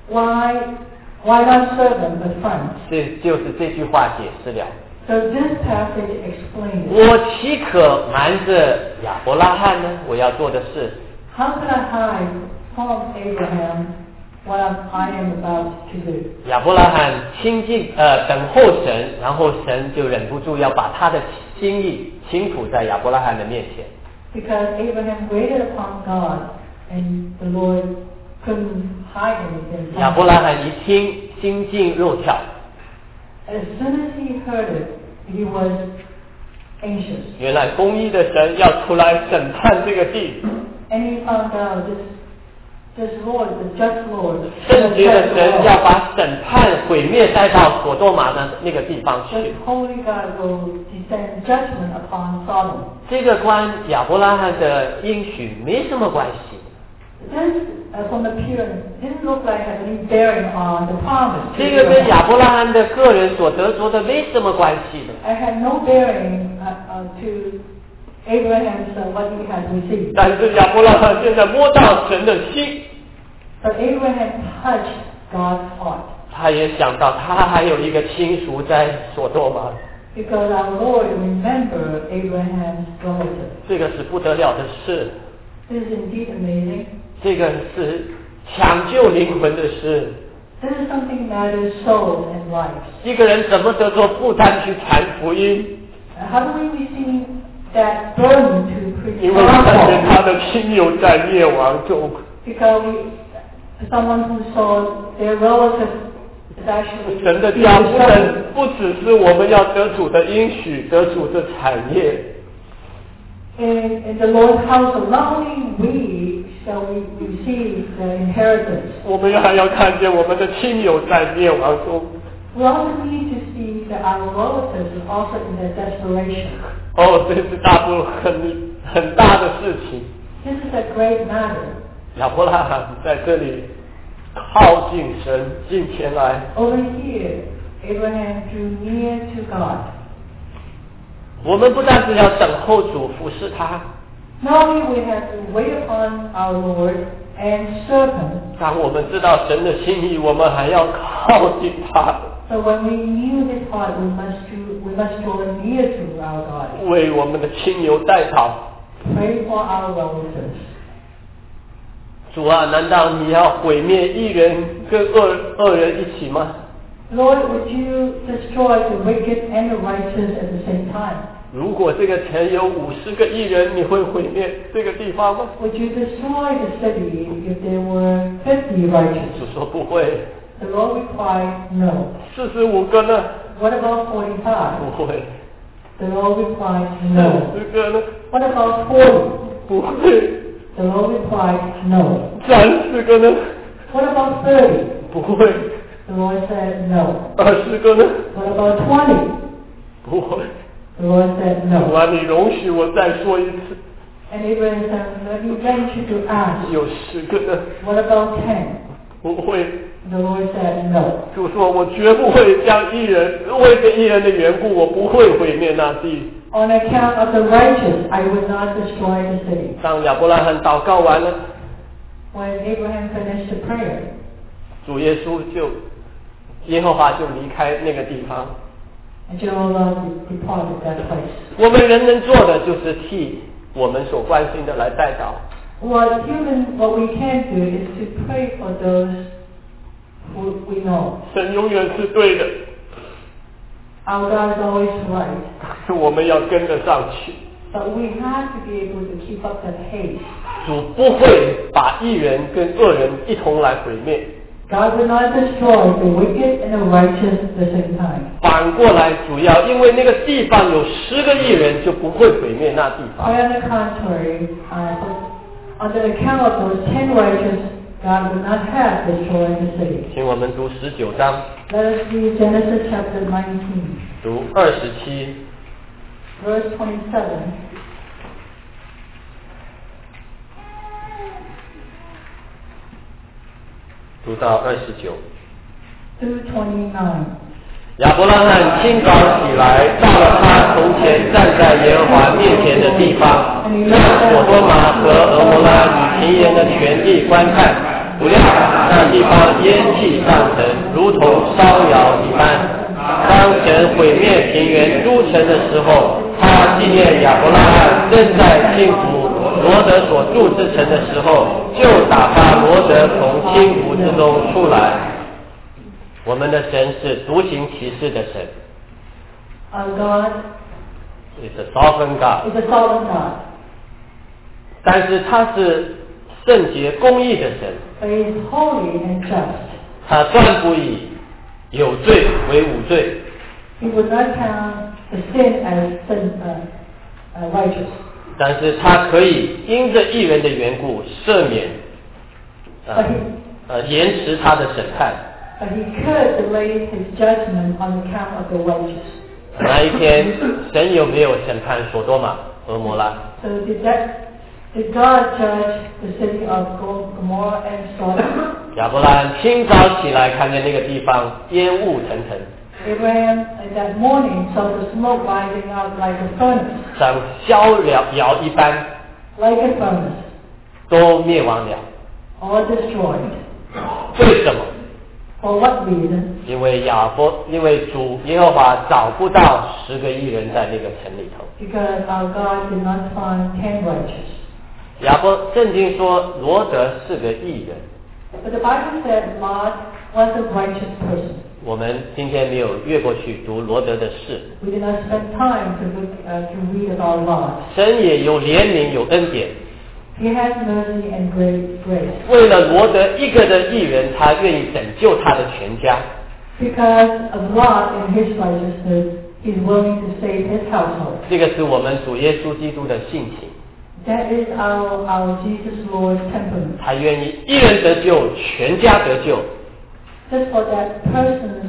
why not serve them but friends? 这就是这句话解释了。 So this passage explains. 我岂可瞒着亚伯拉罕呢？我要做的事。 How could I hide from Abraham what I am about to do? 亚伯拉罕亲近等候神，然后神就忍不住要把他的心意倾吐在亚伯拉罕的面前。 Because Abraham waited upon God, and the Lord couldn't hide anything. 亚伯拉罕一听，心惊肉跳。 As soon as he heard it, he was anxious. 原来公义的神要出来审判这个地。 And he found out this Lord, the just Lord, 圣洁的神要把审判毁灭带到所多玛的那个地方去。 the Holy God will descend judgment upon Sodom. 这个关亚伯拉罕的应许没什么关系。 This, from appearance, didn't look like it had any bearing on the promise. 这个跟亚伯拉罕的个人所得着的没什么关系的。 It had no bearing to Abraham's what he had received. 但是亚伯拉罕现在摸到神的心， But Abraham touched God's heart. 他也想到他还有一个亲属在所多玛， Because our Lord remembered Abraham's relative. 这个是不得了的事， This is indeed amazing. 这个是抢救灵魂的事。 This is something that is souls and lives. 一个人怎么得着负担去传福音？ How do we receive that burden to preach 因为 the 看见 gospel? 他的亲友在灭亡中。 Because someone who saw their relative is actually 神的 being 家不 destroyed. 能不只是我们要得主的应许，得主的产业。 In the Lord's household, not only we shall we receive the inheritance, 我们还要看见我们的亲友在灭亡中。 we also need to see that our relatives are also in their desperation. 哦，这是很大的事情。 This is a great matter. 亚伯拉罕在这里靠近神，近前来。 Over here, Abraham drew near to God. 我们不但是要等候主服侍他， Not only we have to wait upon our Lord and serve Him, 当我们知道神的心意，我们还要靠近他， so when we knew His heart, we must draw near to our God. 为我们的亲友代祷。 Pray for our relatives. 主啊，难道你要毁灭一人跟恶人一起吗？ Lord, would you destroy the wicked and the righteous at the same time? 如果这个城有50个义人，你会毁灭这个地方吗？ Would you destroy the city if there were 50 righteous? 主说不会。 The Lord replied, no. 45个呢？ What about 45? 不会。 The Lord replied, no. 40个呢？ What about 40? 不会。 The Lord replied, no. 30个呢？ What about 30? 不会。 The Lord said, no. 20个呢？ What about 20? 不会。 The Lord said, 主 no. 啊，你容许我再说一次， And Abraham said, let me venture to ask, 有10个呢？ what about 10? 不会。 The Lord said, no. 主说，我绝不会将义人为这义人的缘故，我不会毁灭那地。 On account of the righteous, I would not destroy the city. 当亚伯拉罕祷告完了， When Abraham finished the prayer, 主耶稣耶和华就离开那个地方。 and Jehovah departed that place. 我们人能做的就是替我们所关心的来代祷。 What we can do is to pray for those who we know. 神永远是对的， Our God is always right, 但是我们要跟得上去。 but we have to be able to keep up the pace. 主不会把义人跟恶人一同来毁灭， God will not destroy the wicked and the righteous at the same time. 反过来，主要因为那个地方有10个义人，就不会毁灭那地方。 Quite on the contrary, on the account of those 10 righteous, God will not have destroyed the city. 请我们读19章， Let us read Genesis chapter 19, 读27。 verse 27. 读到29。 through 29. 亚伯拉罕清早起来，到了他从前站在耶和华面前的地方，向所多玛和蛾摩拉与平原的全地观看。不料那地方烟气上腾，如同烧窑一般。当神毁灭平原诸城的时候，他纪念亚伯拉罕正在轻浮罗得所住之城的时候，就打发罗得从轻浮之中出来。我们的神是独行其事的神。 Our God is a sovereign God. is a sovereign God. 但是他是圣洁公义的神。 But He is holy and just. 他断不以有罪为无罪。 He would not count the sin as righteous. 但是他可以因着义人的缘故赦免，延迟他的审判。 But He could delay His judgment on account of the righteous. 那一天，神有没有审判所多玛、俄摩拉？ So did God judge the city of Gomorrah and Sodom? 亚伯拉罕清早起来，看见那个地方烟雾腾腾， Abraham that morning saw the smoke rising up like a furnace, 像烧窑一般， like a furnace, 都灭亡了。 all destroyed. 为什么？ For what reason? 因为主耶和华找不到10个义人在那个城里头。 Because our God did not find 10 righteous. 圣经说罗德是个义人。 But the Bible said Lot was a righteous person. 我们今天没有越过去读罗德的事。 We did not spend time to read about Lot. 神也有怜悯，有恩典。 He has mercy and great grace. 为了罗德一个的义人，他愿意拯救他的全家。 Because of Lot and his righteousness, He's willing to save his household. 这个是我们主耶稣基督的性情。 That is our Jesus Lord's temperament. 他愿意一人得救，全家得救。 Just for that person's,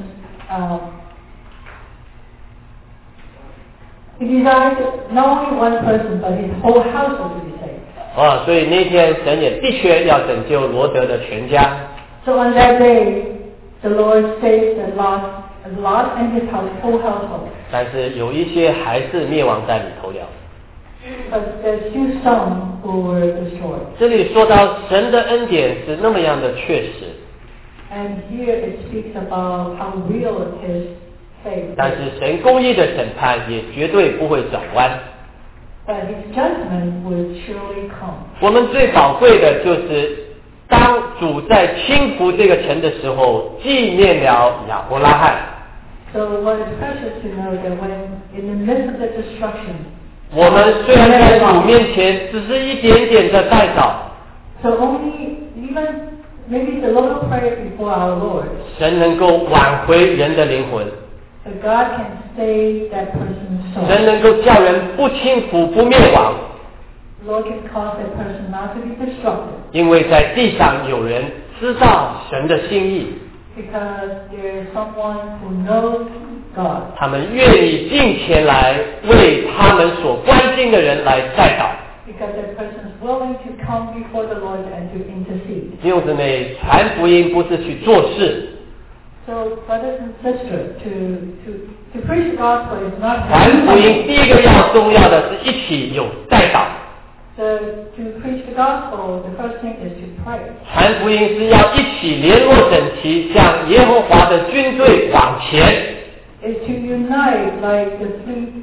he desires not only one person, but his whole household to be saved. 所以那天神也的确要拯救罗德的全家。 So on that day, the Lord saved Lot and his whole household. 但是有一些还是灭亡在里头了。 But there's still some who were destroyed. 这里说到神的恩典是那么样的确实， And here it speaks about how real His faith 但 is. 是神公义的审判也绝对不会转弯。 But His judgment will surely come. 我们最宝贵的就是当主在轻浮这个城的时候，纪念了亚伯拉罕。 So what is precious to know that when in the midst of the destruction, 我们虽然在主面前只是一点点的代祷， so only even maybe the little prayer before our Lord, 神能够挽回人的灵魂， that God can save that person's 神 soul. 能够叫人不轻浮不灭亡， Lord can cause that person not to be destructive 因为在地上有人知道神的心意， because there is someone who knows God. 他们愿意进前来为他们所关心的人来代祷。 Because that person is willing to come before the Lord and to intercede. 弟兄姊妹，传福音不是去做事， So brothers and sisters, to preach the gospel is not 传福音第一个重要的是一起有代祷。 So to preach the gospel, the first thing is to pray. 传福音是要一起联络整齐，向耶和华的军队往前。 Is to unite like the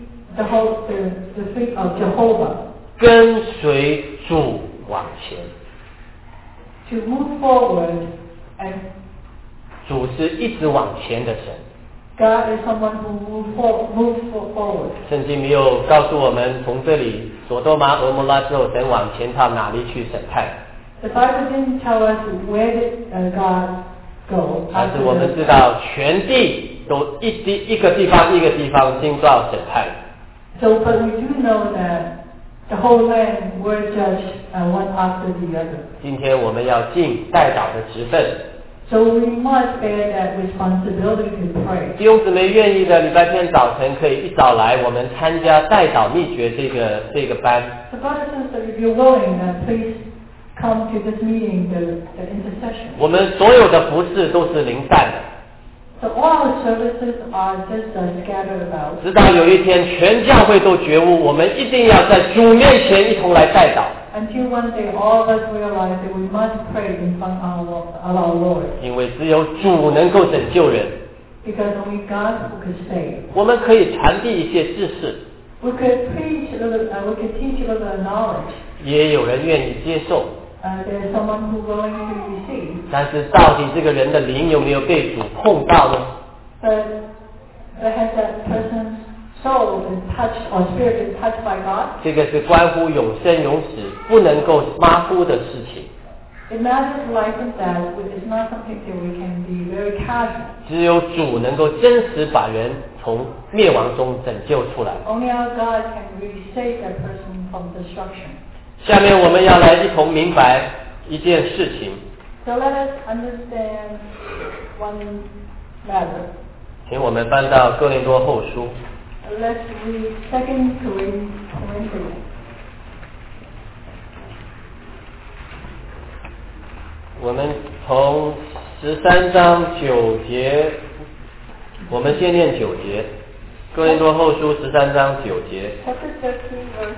fleet of Jehovah. 跟随主往前。 To move forward, and 主是一直往前的神。 God is someone who moves forward. 圣经没有告诉我们从这里所多玛、俄摩拉之后，神往前到哪里去审判。 The Bible didn't tell us where did God go. 但是我们知道，全地都一个地方一个地方经到审判。 So, but we do know that the whole land were judged one after the other. 今天我们要尽代祷的职分。 So we must bear that responsibility to pray. 弟兄姊妹愿意的，礼拜天早晨可以一早来，我们参加代祷秘诀这个班。 So brothers and sisters, if you're willing, please come to this meeting, the intercession. 我们所有的服事都是零散的， So all our services are just scattered about. 直到有一天全教会都觉悟，我们一定要在主面前一同来代祷。 until one day all of us realize that we must pray in front of our Lord. 因为只有主能够拯救人。 Because only God who could save. 我们可以传递一些知识， We could preach a little, we could teach a little knowledge. 也有人愿意接受。 There's someone who's willing to receive. 但是到底这个人的灵有没有被主碰到呢？ But has that person's soul been touched or spirit been touched by God? 这个是关乎永生永死，不能够马虎的事情。 It matters life and death, which is not something that we can be very casual. 只有主能够真实把人从灭亡中拯救出来。 Only our God can really save that person from destruction. 下面我们要来一同明白一件事情。 So let us understand one matter. 请我们翻到哥林多后书， Let's read 2 Corinthians. 我们从13章9节，我们先念9节。哥林多后书13章9节， Chapter 13, verse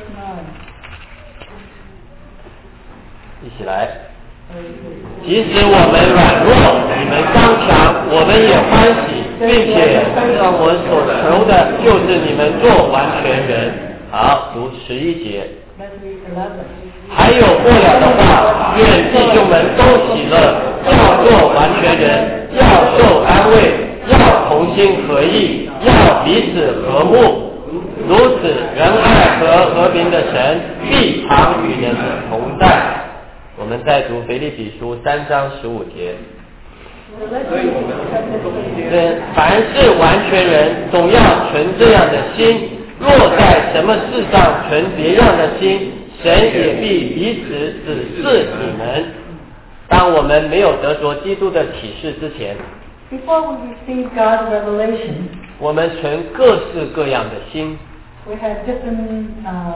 一起来。即使我们软弱，你们刚强，我们也欢喜，并且让我所求的就是你们做完全人。好，读11节。 9. Let's read 11. 还有过了的话，愿弟兄们都喜乐，要做完全人，要受安慰，要同心合意，要彼此和睦。如此，仁爱和和平的神必常与人同在。我们再读腓立比书3章15节。 So let's read chapter 13. 凡是完全人，总要存这样的心。若在什么事上存别样的心，神也必彼此指示你们。当我们没有得着基督的启示之前， Before we receive God's revelation, 我们存各式各样的心。 we have different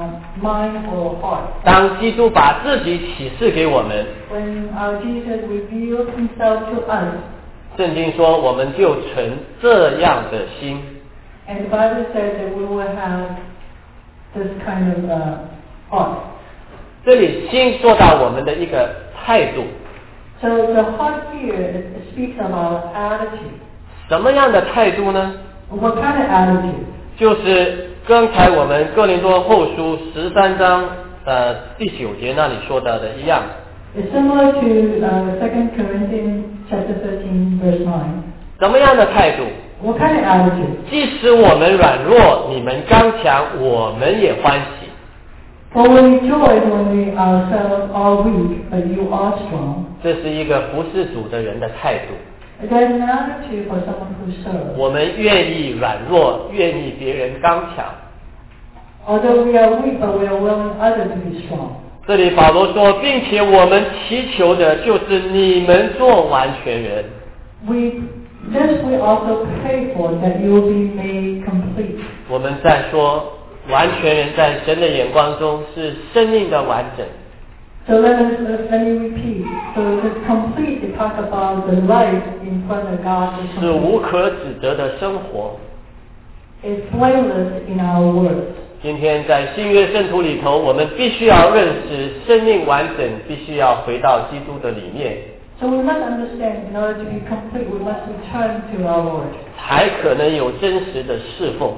mind or heart. 当基督把自己启示给我们， When Jesus revealed himself to us, 圣经说我们就存这样的心。 and the Bible says that we will have this kind of heart. 这里心说到我们的一个态度， So the heart here speaks of our attitude. 什么样的态度呢？ What kind of attitude? 就是刚才我们哥林多后书13章第9节那里说到的一样。 It's similar to 2 Corinthians chapter 13, verse 9. 什么样的态度？ What kind of attitude? 即使我们软弱，你们刚强，我们也欢喜。 For we rejoice when we ourselves are weak, but you are strong. 这是一个服侍主的人的态度。 There's an attitude for someone who serves. 我们愿意软弱，愿意别人刚强。 Although we are weak, but we are willing others to be strong. 这里保罗说，并且我们祈求的就是你们做完全人。 This we also pray for, that you will be made complete. 我们在说，完全人在神的眼光中是生命的完整。 So let me repeat. So this complete, they talk about the life in front of God is 是 complete. 无可指责的生活。 It's blameless in our words. 今天在新约圣徒里头，我们必须要认识生命完整，必须要回到基督的里面， So we must understand, in order to be complete, we must return to our Lord. 才可能有真实的侍奉。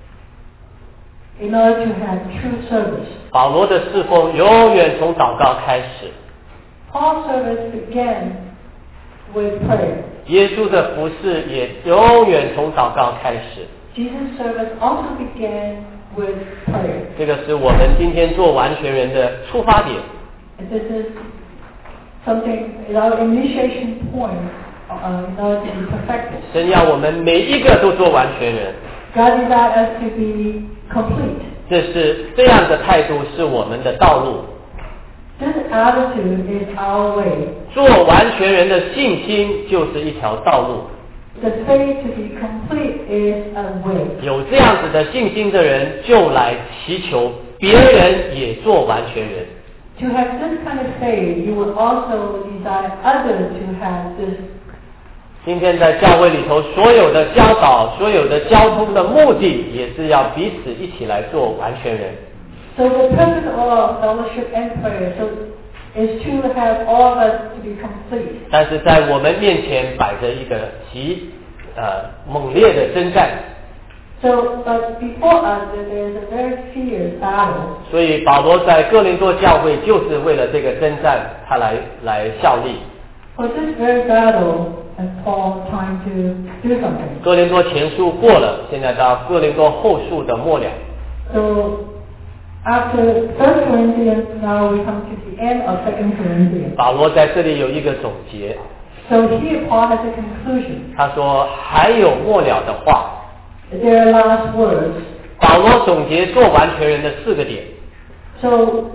In order to have true service. 保罗的侍奉永远从祷告开始， Paul's service began with prayer. 耶稣的服侍也永远从祷告开始。 Jesus' service also began with prayer. 这个是我们今天做完全人的出发点。 And this is something, our initiation point in order to be perfected. 神要我们每一个都做完全人， God desired us to be complete. 这样的态度是我们的道路。 This attitude is our way. 做完全人的信心就是一条道路。 The faith to be complete is a way. 有这样子的信心的人，就来祈求别人也做完全人。 To have this kind of faith, you will also desire others to have this. 今天在教会里头，所有的教导、所有的交通的目的，也是要彼此一起来做完全人。 So the purpose of fellowship and prayer is to have all of us to be complete. 但是在我们面前摆着一个极猛烈的征战。 But before us, there is a very fierce battle. 所以保罗在哥林多教会就是为了这个征战，他来效力。 For this very battle, and Paul trying to do something. 哥林多前书过了，现在到哥林多后书的末了。 So after 1 Corinthians, now we come to the end of 2 Corinthians. 保罗在这里有一个总结。 So here Paul has a conclusion. 他说还有末了的话。 There are last words. 保罗总结做完全人的4个点。 So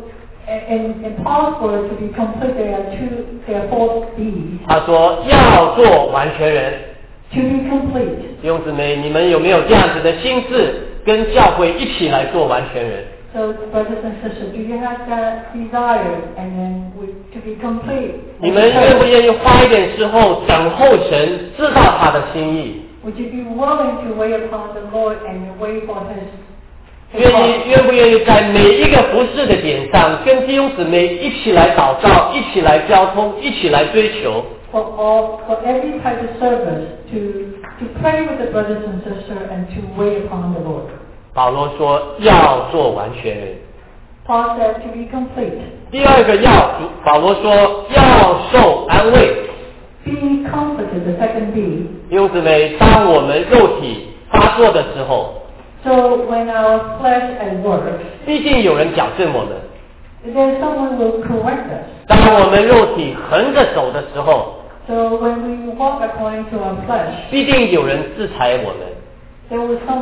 in Paul's words, to be complete, there are 4 B's. 他说要做完全人。 To be complete. 弟兄姊妹，你们有没有这样子的心志，跟教会一起来做完全人？ So brothers and sisters, do you have that desire and then to be complete? 你们愿不愿意花一点时候等候神，知道他的心意？ Would you be willing to wait upon the Lord and wait for His? 愿不愿意在每一个服事的点上，跟弟兄姊妹一起来祷告，一起来交通，一起来追求？ For every type of service to pray with the brothers and sisters and to wait upon the Lord. 保罗说要做完全人。 Paul said to be complete. 第二个保罗说要受安慰。 Be comforted, the second B. 弟兄姊妹，当我们肉体发作的时候， So when our flesh at work, 毕竟有人矫正我们。 then someone will correct us. 当我们肉体横着走的时候， So when we walk according to our flesh, 必定有人制裁我们。 there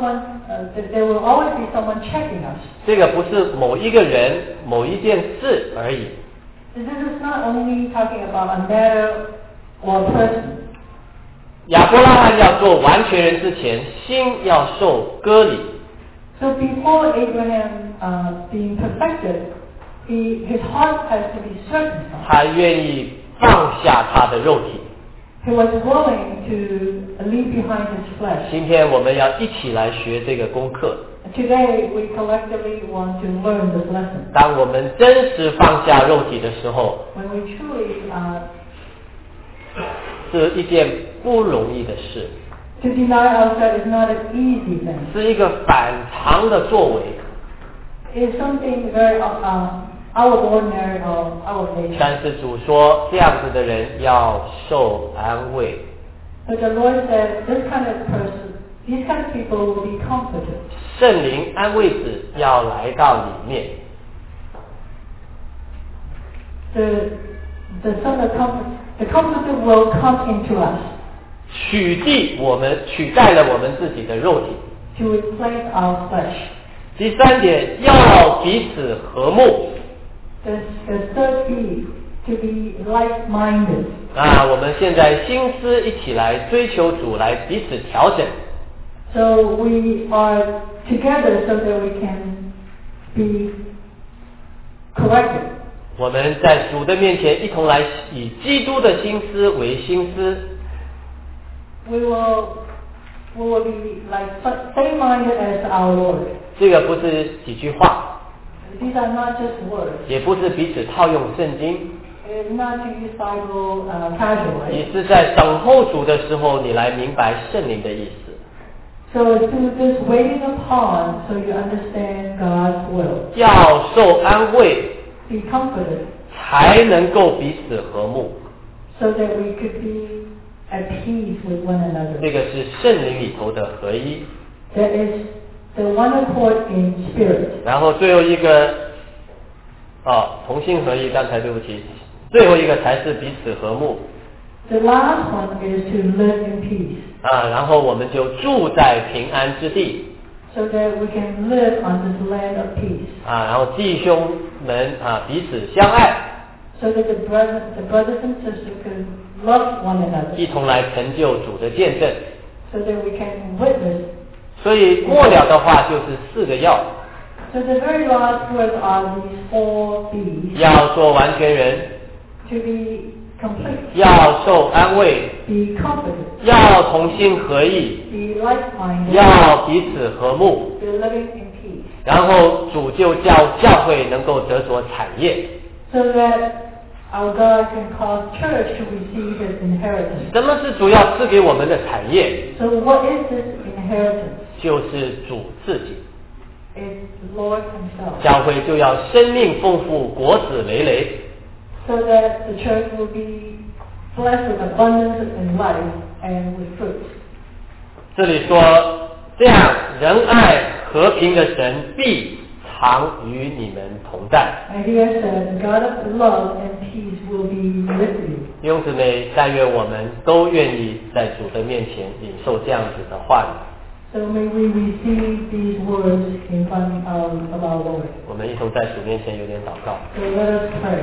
will always be someone checking us. 这个不是某一个人、某一件事而已。 This is not only talking about a matter or a person. 亚伯拉罕要做完全人之前，心要受割礼。 So before Abraham being perfected, his heart has to be circumcised. 他愿意放下他的肉体。 He was willing to leave behind his flesh. 今天我们要一起来学这个功课。 Today we collectively want to learn this lesson. 当我们真实放下肉体的时候， When we truly 是一件不容易的事， to deny ourselves is not an easy thing. 是一个反常的作为。 It's something very out of ordinary or out of nature. 但是主说，这样子的人要受安慰。 But the Lord said, these kind of people will be comforted. 圣灵安慰子要来到里面。 The Comforter will come into us 取代了我们自己的肉体。 to replace our flesh. 第3点，要彼此和睦。 The third B, to be like-minded. 我们现在心思一起来追求主，来彼此调整。 So we are together so that we can be corrected. 我们在主的面前一同来以基督的心思为心思。 We will be like same-minded as our Lord. 这个不是几句话， These are not just words. 也不是彼此套用圣经， It's not to use Bible casually. 你是在等候主的时候，你来明白圣灵的意思。 So through this waiting upon, so you understand God's will. 要受安慰， Be comforted, 才能够彼此和睦。 so that we could be at peace with one another. 这个是圣灵里头的合一。 There is the one accord in spirit. 然后最后一个，同心合一。刚才对不起，最后一个才是彼此和睦。 The last one is to live in peace. 然后我们就住在平安之地。 So that we can live on this land of peace. 然后弟兄们彼此相爱， So that the brothers and sisters can love one another. 一同来成就主的见证。 So that we can witness. 所以末了的话就是4个要。 So the very last words are these 4 B's. 要做完全人， To be complete. 要受安慰， Be comforted. 要同心合意， Be like-minded. 要彼此和睦。 Be living in peace. 然后主就叫教会能够得着产业。 So that our God can cause church to receive His inheritance. 什么是主要赐给我们的产业？ So what is this inheritance? 就是主自己。 It's the Lord Himself. 教会就要生命丰富，果子累累。 So that the church will be blessed with abundance in life and with fruit. 这里说，这样仁爱和平的神必常与你们同在。 And here says, God of love and peace will be with you. 弟兄姊妹，但愿我们都愿意在主的面前领受这样子的话语。 So may we receive these words in front of our Lord. 我们一同在主面前有点祷告。 So let us pray.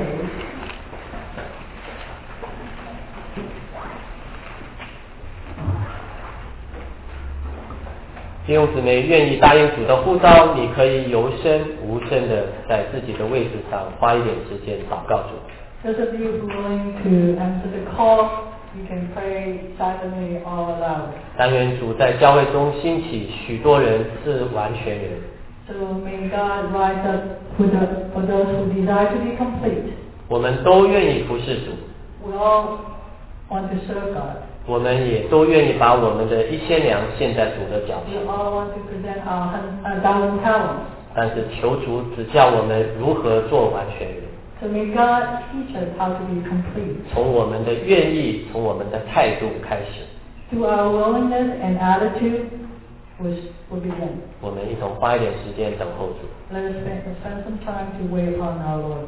弟兄姊妹，愿意答应主的呼召，你可以有声无声的在自己的位置上花一点时间祷告主。 Those of you who are willing to answer the call, you can pray silently or aloud. 但愿主在教会中兴起许多人是完全人。 So may God rise up for those who desire to be complete. 我们都愿意服侍主， We all want to serve God. 我们也都愿意把我们的1000两献在主的脚 We 前。 all want to present our 1,000 talents. 但是求主指教我们如何做完全人， So may God teach us how to be complete. 从我们的愿意，从我们的态度开始。 Through our willingness and attitude, will begin. 我们一同花一点时间等候主。 Let us spend some time to wait upon our Lord.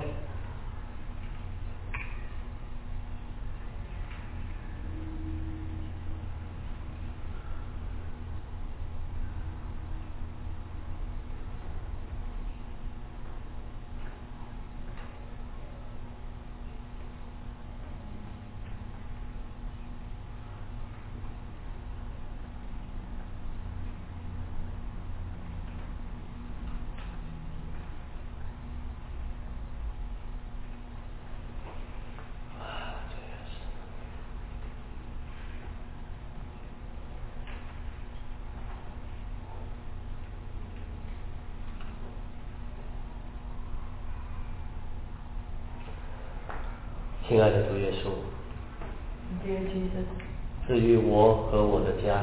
亲爱的主耶稣， Dear Jesus, 至于我和我的家，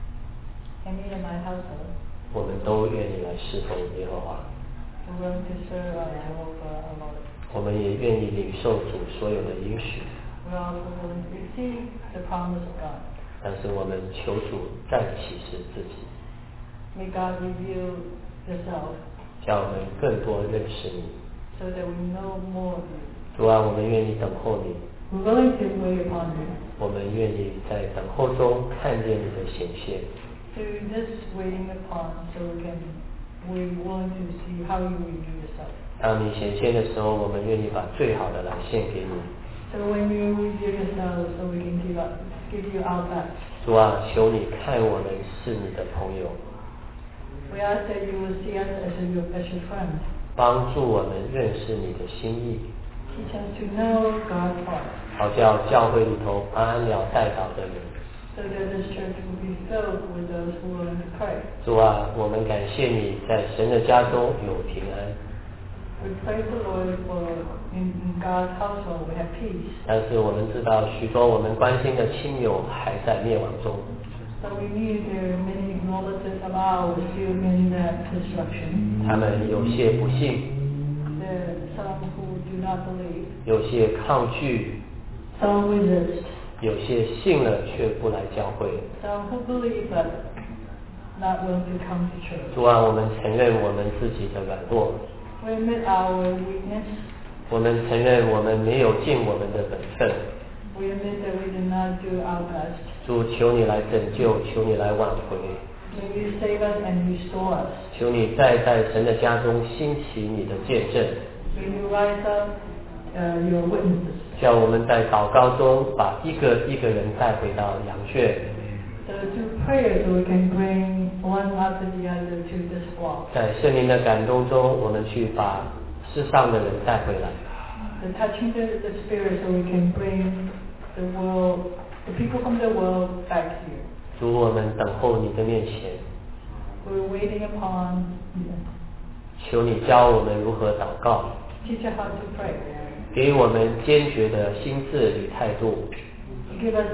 and me and my household, 我们都愿意来侍奉耶和华。 we're willing to serve our Jehovah our Lord. 我们也愿意领受主所有的应许， We're also willing to receive the promise of God. 但是我们求主再启示自己， May God reveal yourself 叫我们更多认识你。 so that we know more of you. 主啊，我们愿意等候你， We're willing to wait upon you. 我们愿意在等候中看见你的显现。 Through this waiting upon, so we're willing to see how you reveal yourself. 当你显现的时候，我们愿意把最好的来献给你。 So when you reveal yourself, so we can give you our best. 主啊，求你看我们是你的朋友， We ask that you will see us as your friend. 帮助我们认识你的心意， Teach us to know God's heart, 好叫教会里头安了代祷的人。 so that this church will be filled with those who are willing to pray. 主啊，我们感谢你在神的家中有平安， We praise the Lord for in God's household we have peace. 但是我们知道许多我们关心的亲友还在灭亡中， So we knew there are many relatives of ours still in that destruction. 他们有些不信， There are some who do not believe, 有些抗拒， some resist, 有些信了却不来教会。 some who believe but not willing to come to church. 主啊，我们承认我们自己的软弱， We admit our weakness. 我们承认我们没有尽我们的本分。 We admit that we did not do our best. 主，求你来拯救，求你来挽回， May you save us and restore us. 求你再在神的家中兴起你的见证， May you rise up your witnesses. 叫我们在祷告中把一个一个人带回到羊圈， So through prayer, so we can bring one after the other to this flock. 在圣灵的感动中，我们去把世上的人带回来。 The touching the Spirit, so we can bring the people from the world back here. 主，我们等候你的面前， We're waiting upon you. 求你教我们如何祷告， Teach us how to pray. 给我们坚决的心智与态度， Give us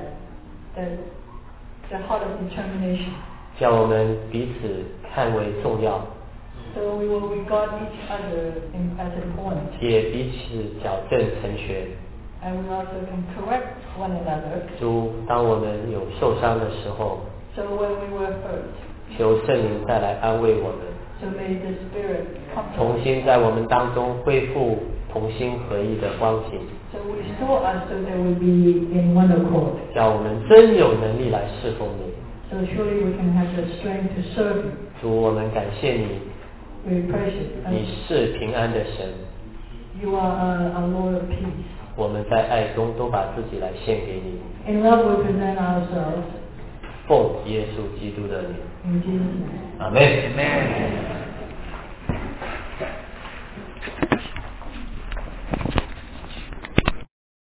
the heart of determination. 叫我们彼此看为重要， So we will regard each other as important. 也彼此矫正成全。 And we also can correct one another. 主，当我们有受伤的时候， So when we were hurt, 求圣灵再来安慰我们， so may the Spirit comfort 重 us. 新在我们当中恢复同心合一的光景， So restore us so that we be in one accord. 叫我们真有能力来侍奉你。 So surely we can have the strength to serve you. 主，我们感谢你， We praise you. 你是平安的神， You are our Lord of peace. 我们在爱中都把自己来献给你， In love we present ourselves 奉耶稣基督的名， in Jesus' name. 阿门。